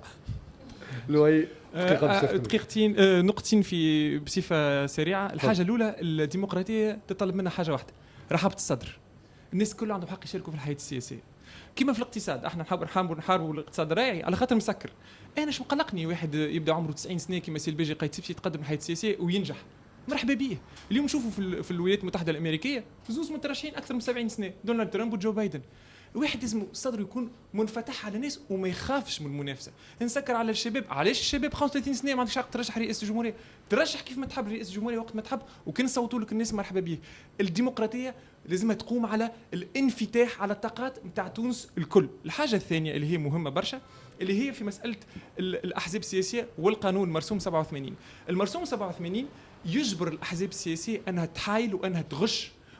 لؤي دقيقتين آه نقطتين في بصفه سريعه. الحاجه الاولى الديمقراطيه تطلب منا حاجه واحده، رحابه الصدر. الناس كل عندهم حق يشاركوا في الحياه السياسيه كما في الاقتصاد. احنا نحاول نحاربوا نحاربوا الاقتصاد الراعي على خاطر مسكر. انا شو مقلقني واحد يبدا عمره تسعين سنه كما سي البيجي قايد سيبسي يتقدم الحياه السياسيه وينجح، مرحبا بيه. اليوم نشوفوا في, في الولايات المتحده الامريكيه زوز مترشحين اكثر من سبعين سنه، دونالد ترامب وجو بايدن. الواحد لازم صدره يكون منفتح على الناس وما يخافش من المنافسه. نسكر على الشباب، علاش الشباب خمسة وثلاثين سنه ما عندكش حق ترشح رئيس الجمهوريه؟ ترشح كيف ما تحب رئيس الجمهوريه وقت ما تحب، وكان صوتوا لك الناس مرحبا به. الديمقراطيه لازم تقوم على الانفتاح على الطاقات نتاع تونس الكل. الحاجه الثانيه اللي هي مهمه برشا اللي هي في مساله الاحزاب السياسيه والقانون مرسوم سبعة وثمانين. المرسوم سبعة وثمانين يجبر الاحزاب السياسيه انها تحايل وانها تغش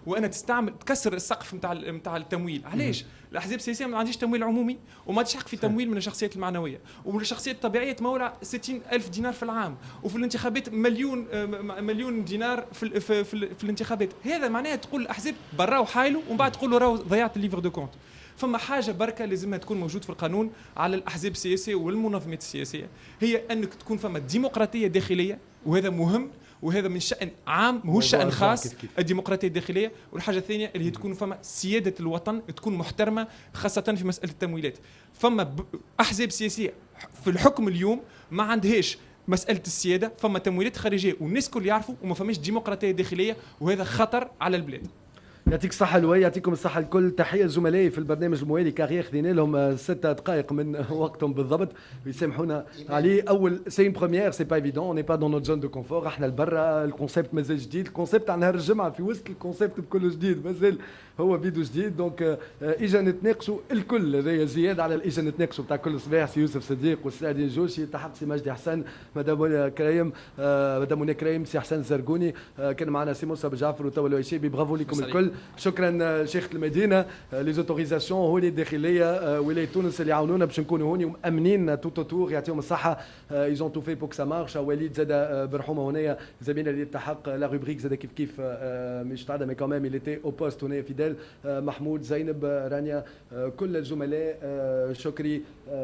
وأنا تستعمل تكسر السقف نتاع نتاع التمويل. علاش؟ الأحزاب السياسية ما عنديش تمويل عمومي وما عنديش حق في تمويل من الشخصيات المعنوية، ومن الشخصيات الطبيعية تمولع ستين ألف دينار في العام، وفي الانتخابات مليون مليون دينار في في, في, في الانتخابات. هذا معناها تقول الأحزاب براو حايلوا ومن بعد تقول له راهو ضيعت الليفر دو كونت. فما حاجه بركه لازمها تكون موجود في القانون على الاحزاب السياسيه والمنظمات السياسيه، هي انك تكون فما ديمقراطيه داخليه، وهذا مهم وهذا من شأن عام ماهوش شأن خاص. الديمقراطيه الداخليه. والحاجه الثانيه اللي هي تكون فما سياده الوطن تكون محترمه، خاصه في مساله التمويلات. فما احزاب سياسيه في الحكم اليوم ما عندهاش مساله السياده، فما تمويلات خارجيه والناس كل يعرفوا، وما فماش ديمقراطيه داخليه، وهذا خطر على البلاد. يعطيك الصحة لؤي، يعطيكم الصحة الكل. تحية لزملائي في البرنامج الموالي كارير، خذينا لهم ستة دقائق من وقتهم بالضبط، يسامحونا عليه. أول سي اون بروميير، سي با ايفيدون، اون با دون نوت زون دو كونفور، احنا لبرا، الكونسيبت مازال جديد، الكونسيبت تاع نهار الجمعة في وسط الكونسيبت بكله جديد، مازال هو بيدو جديد. دونك اجا نتناقشوا الكل، هذايا زيادة على اجا نتناقشوا بتاع كل صباح، سي يوسف صديق والسعدي الجوشي، تحق سي مجدي حسن، مدام كريم، مدام منى كريم، سي حسن الزرقوني، كان معنا سي موسى بجعفر وتوا الويشيبي. برافو لكم الكل. شكرا شيخ المدينه، لي زوتوريزاسيون هولي الداخليه، ولايه تونس اللي عاونونا باش نكونوا هوني ومامنين توت اوتور، يعطيهم الصحه. ايزون تو في بوك سا مارش. وليد زاد برحومه هنا زميلنا اللي يتحق لا روبريك زاد كيف كيف مش تعدى مي كمان اللي تي او بوست هنا فيدال، محمود، زينب، رانيا، كل الزملاء، شكري،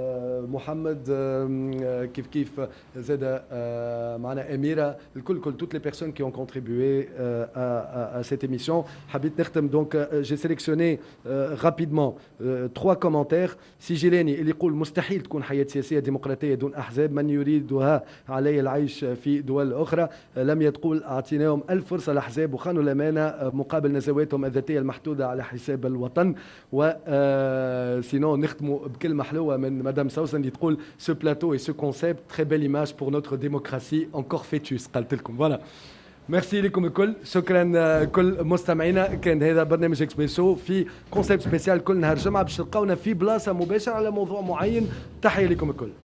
محمد، كيف كيف زاد معنا اميره، الكل كل toutes les personnes qui ont contribué à cette émission. حبيت نختم دونك. j'ai sélectionné euh, rapidement euh, trois commentaires. سجلاني اللي يقول مستحيل تكون حياة سياسية ديمقراطية دون أحزاب، من يريدها علي العيش في دول أخرى. لم يتقول أعطيناهم ألف فرصة الأحزاب وخانوا الأمانة مقابل نزواتهم الذاتية المحدودة على حساب الوطن. و سينون نختموا بكلمة حلوة من مدام سوسن اللي تقول ce plateau et ce concept très belle image pour notre démocratie encore fœtus. قالت لكم فوالا. ميرسي لكم الكل، شكرا كل مستمعينا. كان هذا برنامج اكسبريسو في كونسيبت سبيسيال كل نهار جمعة باش تلقاونا في بلاصة مباشرة على موضوع معين. تحية لكم الكل.